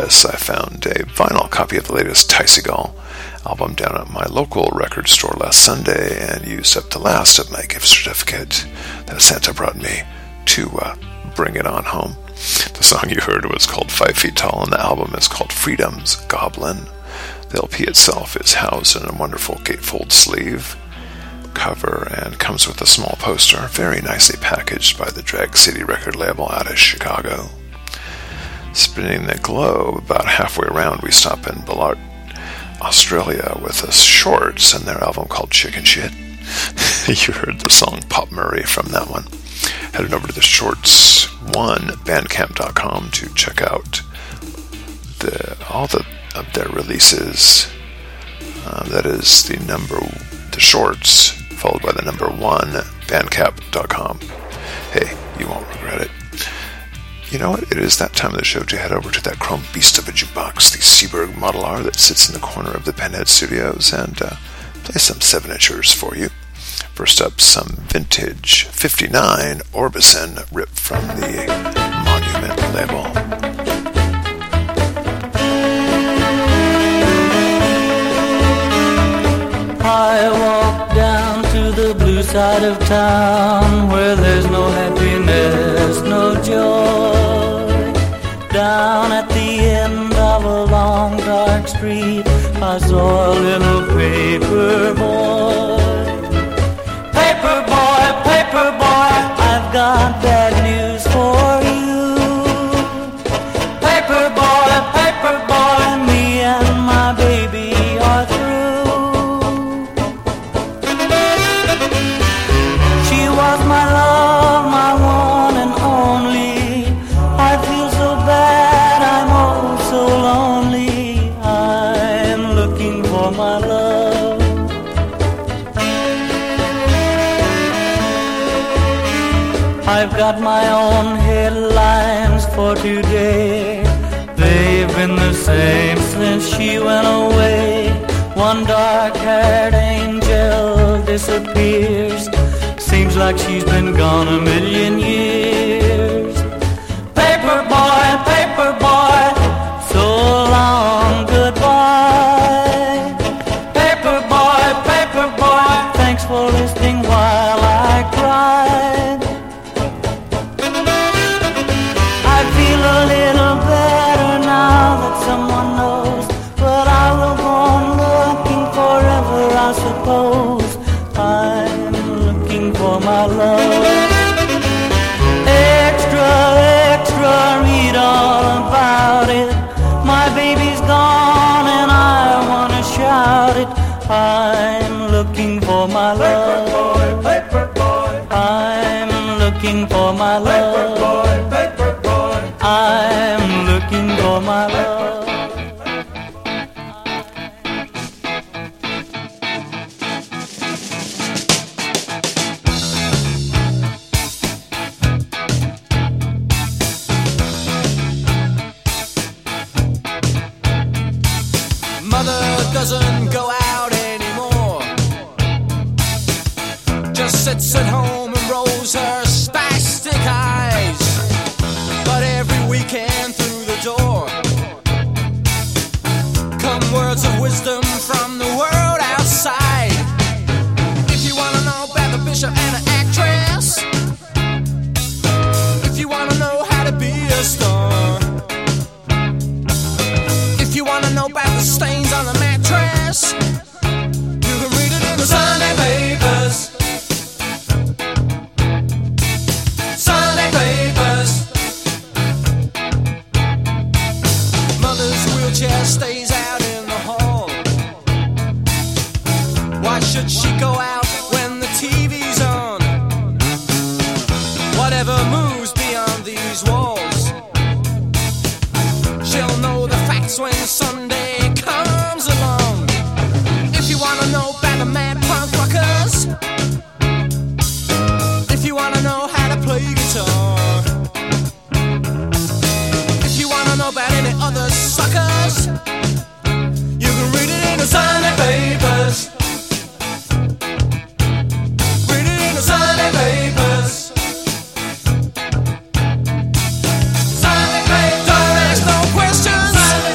this, I found a vinyl copy of the latest Ty Segall album down at my local record store last Sunday and used up the last of my gift certificate that Santa brought me to bring it on home. The song you heard was called 5 Feet Tall, and the album is called Freedom's Goblin. The LP itself is housed in a wonderful gatefold sleeve cover and comes with a small poster, very nicely packaged by the Drag City record label out of Chicago. Spinning the globe about halfway around, we stop in Ballarat, Australia with the Shorts and their album called Chicken Shit. You heard the song Pop Murray from that one. Headed over to the Shorts Bandcamp.com to check out all of their releases. That is the Shorts followed by the number 1 Bandcamp.com. Hey, you won't regret it. You know what? It is that time of the show to head over to that chrome beast of a jukebox, the Seaberg Model R that sits in the corner of the Penhead Studios, and play some 7-inchers for you. First up, some vintage 59 Orbison ripped from the Monument label. I walk down to the blue side of town where there's no happiness, no joy. Down at the end of a long dark street I saw a little paper boy. Paper boy, I've got bad news for you. Paper boy, me and my baby are through. She was my love, my one and only. I feel so bad, I'm oh so lonely. I'm looking for my love. I've got my own headlines for today. They've been the same since she went away. One dark-haired angel disappears. Seems like she's been gone a million years. Paper boy, so long, goodbye. Paper boy, thanks for listening while I cried. I feel a little better now that someone knows, but I will go on looking forever, I suppose. I'm looking for my love. Extra, read all about it. My baby's gone and I wanna shout it. I'm looking for my love. Paper boy, I'm looking for my love. Paper boy, I'm looking for my love. Mother doesn't go out anymore, just sits at home and rolls her spastic eyes. But every weekend through the door come words of wisdom from the world outside. If you want to know about the bishop and an actress, if you want to know how to be a star, if you want to know about the stains on the mattress, you can read it in the Sunday papers. Sunday papers. Mother's wheelchair stays out in the hall. Why should she go out when the TV's on? Whatever moves beyond these walls, she'll know the facts when Sunday comes along. If you wanna know about the mad punk rockers, if you wanna know how to play guitar, if you wanna know about any other suckers, you can read it in the Sunday papers. Read it in the Sunday papers. Sunday papers. Don't ask no questions.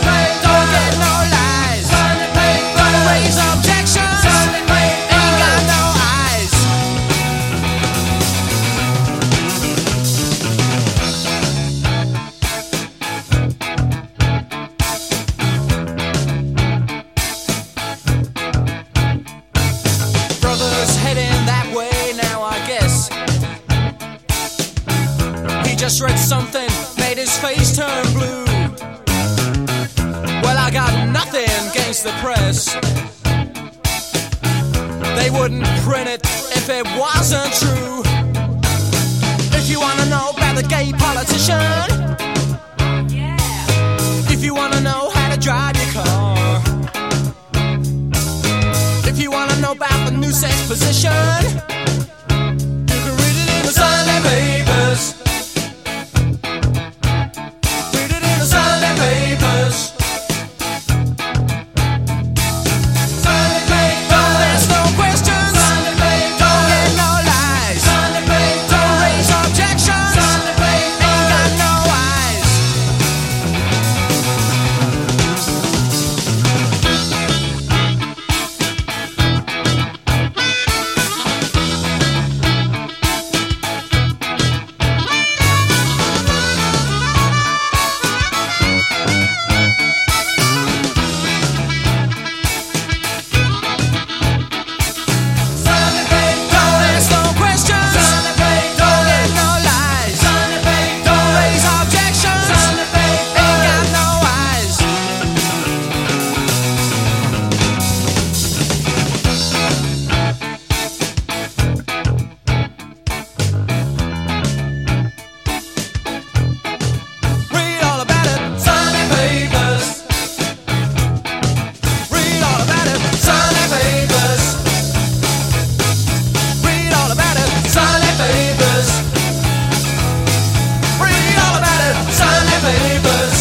just read something, made his face turn blue. Well, I got nothing against the press. They wouldn't print it if it wasn't true. If you wanna know about the gay politician, if you wanna know how to drive your car, if you wanna know about the new sex position, you can read it in the Sunday papers. Read it in the Sunday papers. Sunday papers. Don't ask no questions. Sunday papers. Don't get no lies. Sunday papers. Don't raise objections. Sunday papers. Ain't got no eyes. Sunday papers. Don't ask no questions. Sunday papers. Don't get no lies. Sunday papers. Don't raise objections. Sunday papers. Ain't got no eyes. Read all about it. Sunday papers. Read all about it. Sunday papers. Read all about it. Sunday papers. Read all about it. Sunday papers.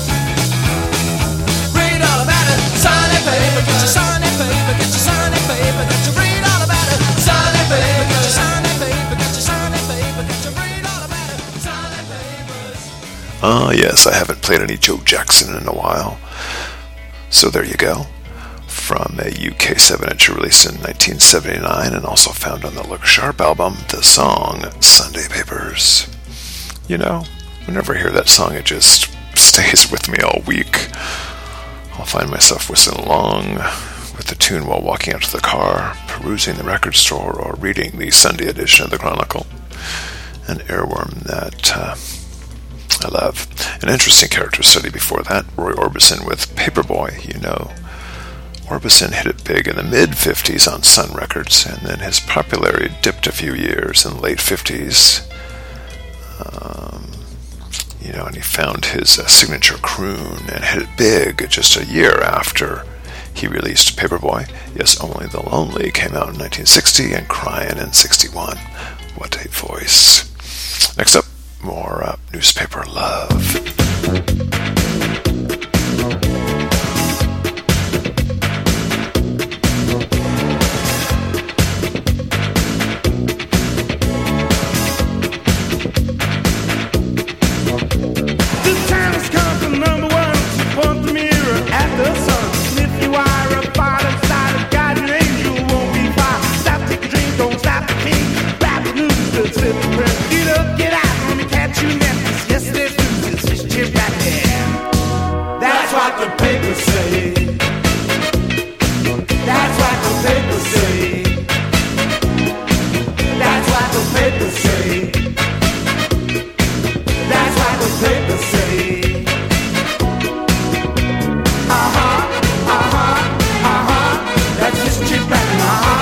Read all about it. Sunday paper. Get your Sunday paper. Get your Sunday paper. Get your read all about it. Sunday paper. Get your Sunday paper. Get your Sunday paper. Get your read all about it. Sunday papers. Yes, I haven't played any Joe Jackson in a while. So there you go. From a UK 7-inch released in 1979 and also found on the Look Sharp album, the song Sunday Papers. You know, whenever I hear that song, it just stays with me all week. I'll find myself whistling along with the tune while walking out to the car, perusing the record store, or reading the Sunday edition of the Chronicle. An earworm that I love. An interesting character study before that, Roy Orbison with Paperboy. You know, Orbison hit it big in the mid-50s on Sun Records, and then his popularity dipped a few years in the late 50s. You know, and he found his signature croon and hit it big just a year after he released Paperboy. Yes, Only the Lonely came out in 1960 and Cryin' in 61. What a voice. Next up, more newspaper love. The times come from number one to point the mirror at the sun. And if you are a part inside of guardian angel, won't be far. Stop, take a drink, don't stop the king. Bad news, that's it. Get up, get out, let me catch you next. Yes, there's news, fish chip right there. That's what the papers say. That's what the papers say. That's what the papers say. That's what the papers say. That's just chip rapping.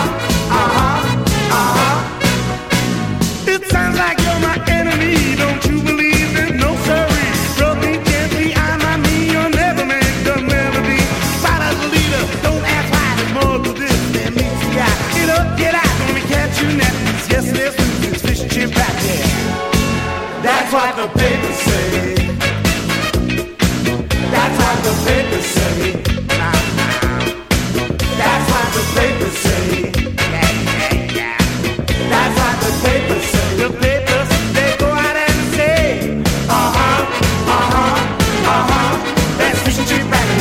It sounds like you're my enemy. Don't you believe it? No siree. Rub me gently, I'm my knee. You'll never make the melody. Fight as a leader. Don't ask why. There's more to this than meets the eye. Get up, get out. Let me catch you next. Yes, there's news. Fish chip right there. That's what the papers say. That's what the papers say. That's what the papers say. That's what the papers say. The papers, they go out and say, that's fish and chip rapping,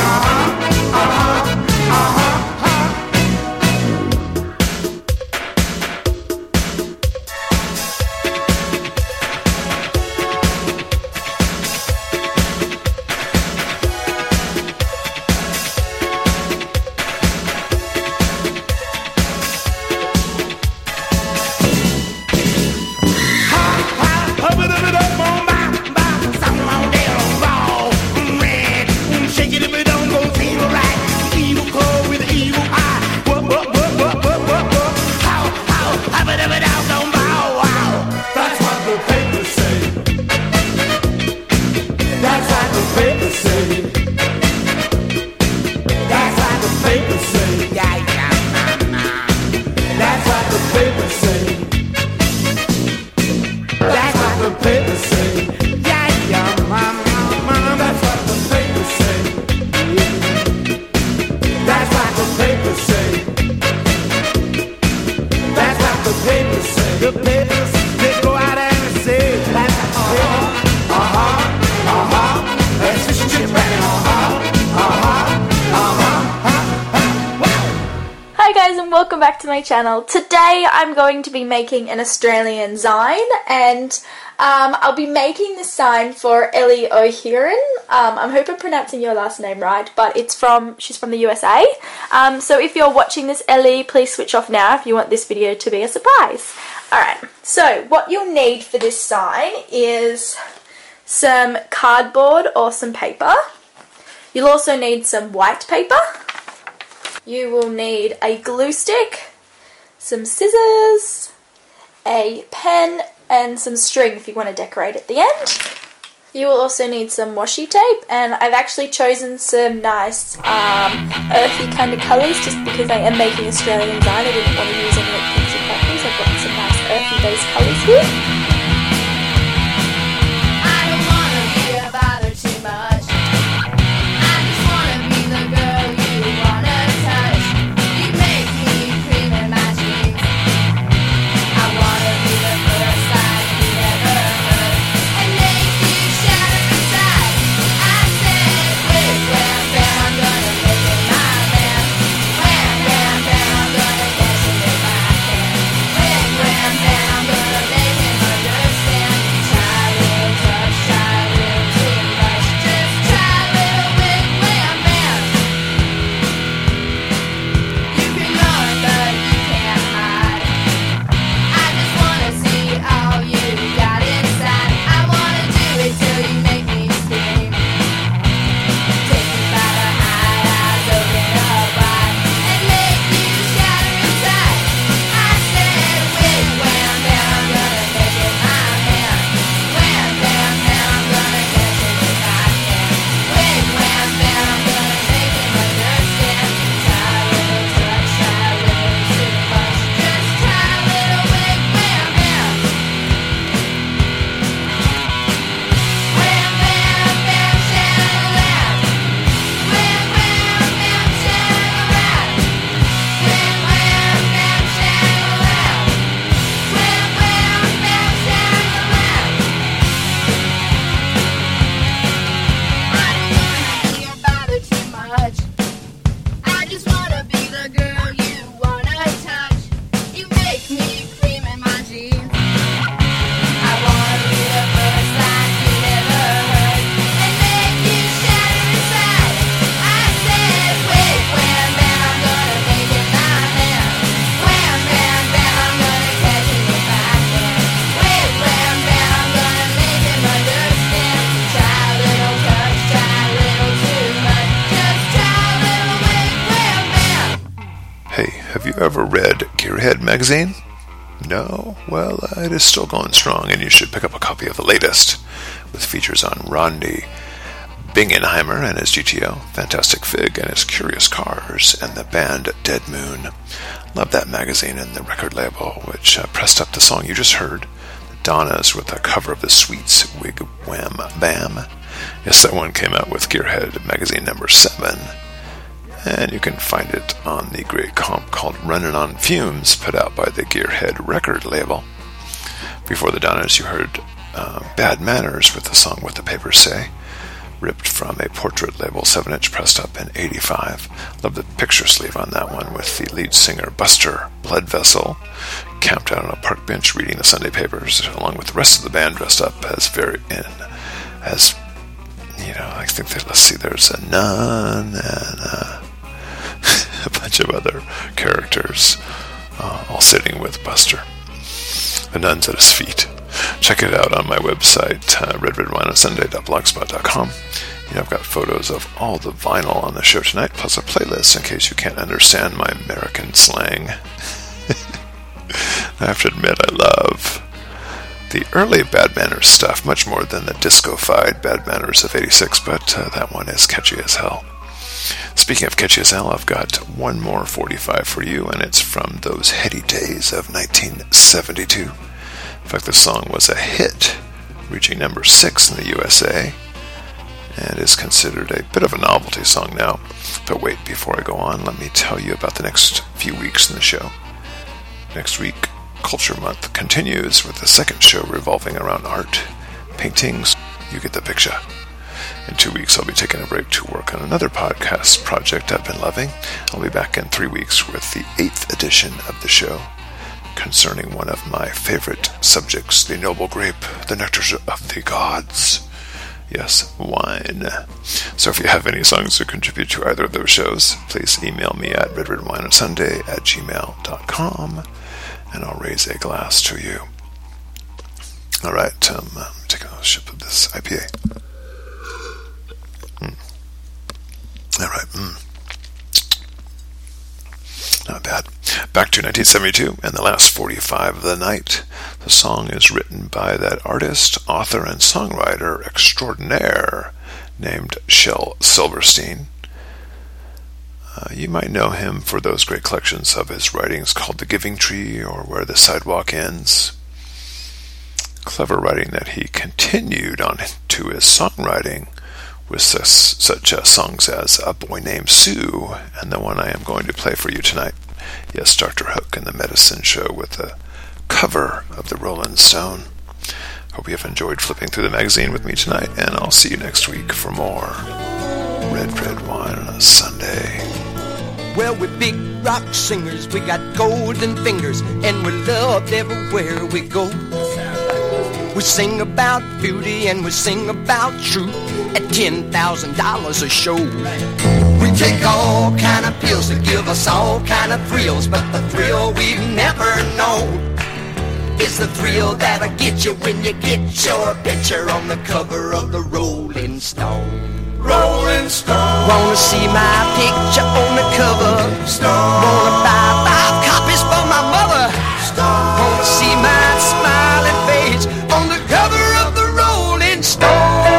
The papers, they go out and say that, that's fish and chip wrapping, Hi guys and welcome back to my channel. Today I'm going to be making an Australian sign, and I'll be making this sign for Ellie O'Hearn. I hope I'm pronouncing your last name right, but she's from the USA. So if you're watching this, Ellie, please switch off now if you want this video to be a surprise. Alright, so what you'll need for this sign is some cardboard or some paper. You'll also need some white paper. You will need a glue stick, some scissors, a pen, and some string if you want to decorate at the end. You will also need some washi tape, and I've actually chosen some nice earthy kind of colours just because I am making Australian design. I didn't want to use any pinks and purples. I've got some nice earthy based colours here. I don't wanna be bothered too much. I just wanna be the girl you wanna touch. You make me cream in my jeans. I wanna be the first sign you ever heard and make you shatter inside. I said, wait, wham, bam, I'm gonna make it my man. Wham, bam, bam, I'm gonna catch him if I can. Wham, wham, bam, I'm gonna make him understand. Try a little touch, try a little too much. Just try a little wig, wham, bam. You can run, but you can't hide. I just wanna see all you got inside. I wanna do it till you make me scream. Take me by the eyes, open up wide, and make you shatter inside. I said, wig, wham, bam, I'm gonna make it my man. Wham, bam, bam, I'm gonna catch him if I can. Wig, wham, bam, I'm gonna make him understand. Try a little touch, try a little too much. Just try a little wig, wham, bam. Wham, bam, bam, shatter-lat. Wham, wham, bam, shatter-lat. Wham, wham, bam, shatter-lat. Wham, wham, bam, shatter-lat. I don't wanna be bothered too much. I just wanna be the girl you wanna touch. You make me cream in my jeans. I wanna be the first sign you never heard and make you shatter inside. I said, wait, wham, bam, I'm gonna make it my man. Wham, bam, bam, I'm gonna catch him if I can. Wait, wham, bam, I'm gonna make him understand. Try a little touch, try a little too much. Just try a little wig, wham, bam. Hey, have you ever read Gearhead magazine? No? Well, it is still going strong, and you should pick up a copy of the latest, with features on Rodney Bingenheimer and his GTO, Fantastic Fig and his Curious Cars, and the band Dead Moon. Love that magazine and the record label, which pressed up the song you just heard, the Donnas, with a cover of the Sweets, Wig Wham Bam. Yes, that one came out with Gearhead magazine number 7. And you can find it on the great comp called Runnin' on Fumes, put out by the Gearhead record label. Before the Donnas, you heard Bad Manners with the song What the Papers Say, ripped from a Portrait label 7-inch pressed up in 85. Love the picture sleeve on that one with the lead singer Buster Blood Vessel camped out on a park bench reading the Sunday papers, along with the rest of the band dressed up as I think that, let's see, there's a nun and a bunch of other characters all sitting with Buster. The nun's at his feet. Check it out on my website, redredwineonsunday.blogspot.com. I've got photos of all the vinyl on the show tonight, plus a playlist in case you can't understand my American slang. I have to admit, I love the early Bad Manners stuff much more than the disco-fied Bad Manners of 86, but that one is catchy as hell. Speaking of catchy as hell, I've got one more 45 for you, and it's from those heady days of 1972. In fact, the song was a hit, reaching number 6 in the USA, and is considered a bit of a novelty song now. But wait, before I go on, let me tell you about the next few weeks in the show. Next week, Culture Month continues with the second show revolving around art, paintings. You get the picture. In 2 weeks, I'll be taking a break to work on another podcast project I've been loving. I'll be back in 3 weeks with the 8th edition of the show, concerning one of my favorite subjects, the noble grape, the nectar of the gods. Yes, wine. So if you have any songs to contribute to either of those shows, please email me at redredwineonsunday@gmail.com, and I'll raise a glass to you. All right, I'm taking a sip of this IPA. All right. Not bad. Back to 1972 and the last 45 of the night. The song is written by that artist, author, and songwriter extraordinaire named Shel Silverstein. You might know him for those great collections of his writings called The Giving Tree or Where the Sidewalk Ends. Clever writing that he continued on to his songwriting with such songs as A Boy Named Sue and the one I am going to play for you tonight. Yes, Dr. Hook and the Medicine Show with a cover of the Rolling Stone. Hope you have enjoyed flipping through the magazine with me tonight, and I'll see you next week for more Red Wine on a Sunday. Well, we're big rock singers, we got golden fingers, and we're loved everywhere we go. We sing about beauty and we sing about truth at $10,000 a show. We take all kind of pills to give us all kind of thrills, but the thrill we've never known is the thrill that'll get you when you get your picture on the cover of the Rolling Stone. Rolling Stone. Wanna see my picture on the cover? Stone. Wanna buy 5 copies for my mother? Stone. Wanna see my smiling face on the cover of the Rolling Stone?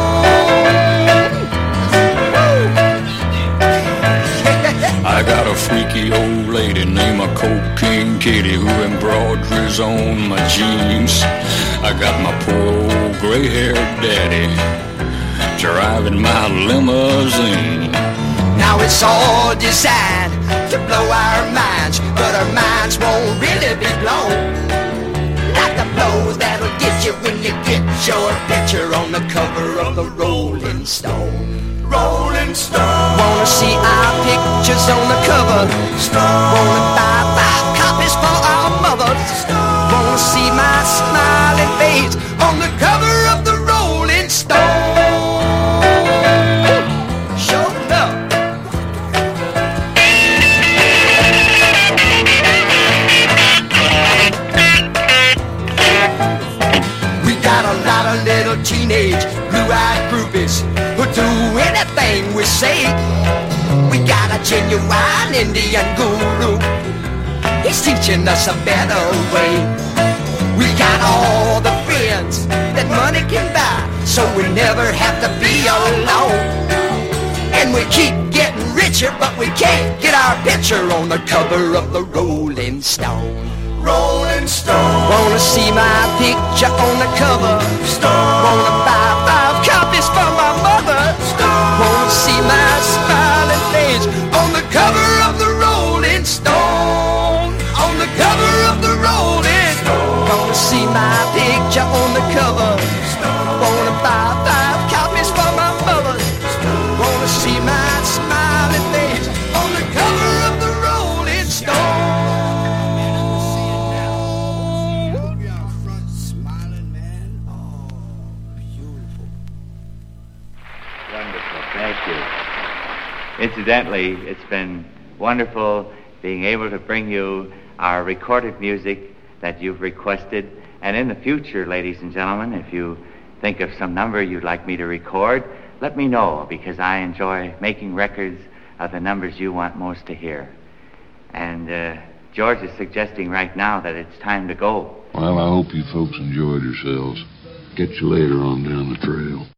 I got a freaky old lady named a Cocaine Kitty who embroiders on my jeans. I got my poor old gray-haired daddy driving my limousine. Now it's all designed to blow our minds, but our minds won't really be blown like the blow that'll get you when you get your picture on the cover of the Rolling Stone. Rolling Stone. Wanna see our pictures on the cover? Stone. Wanna buy 5 copies for our mothers? Stone. Wanna see my smiling face on the cover of the Rolling Stone? Show enough. We got a lot of little teenage blue-eyed groupies who do anything we say. We got a genuine Indian guru, he's teaching us a better way. We got all the friends that money can buy, so we never have to be alone. And we keep getting richer, but we can't get our picture on the cover of the Rolling Stone. Rolling Stone. Wanna see my picture on the cover? Stone. Wanna buy 5 copies for my mother? Stone. Wanna see my smiling face on the cover of the Rolling Stone? On the cover of the Rolling Stone. Wanna see my picture on the cover? Stone. Wanna buy 5 copies for my mother? Stone. Wanna see my smiling face on the cover of the Rolling Stone? Incidentally, it's been wonderful being able to bring you our recorded music that you've requested. And in the future, ladies and gentlemen, if you think of some number you'd like me to record, let me know, because I enjoy making records of the numbers you want most to hear. And George is suggesting right now that it's time to go. Well, I hope you folks enjoyed yourselves. Catch you later on down the trail.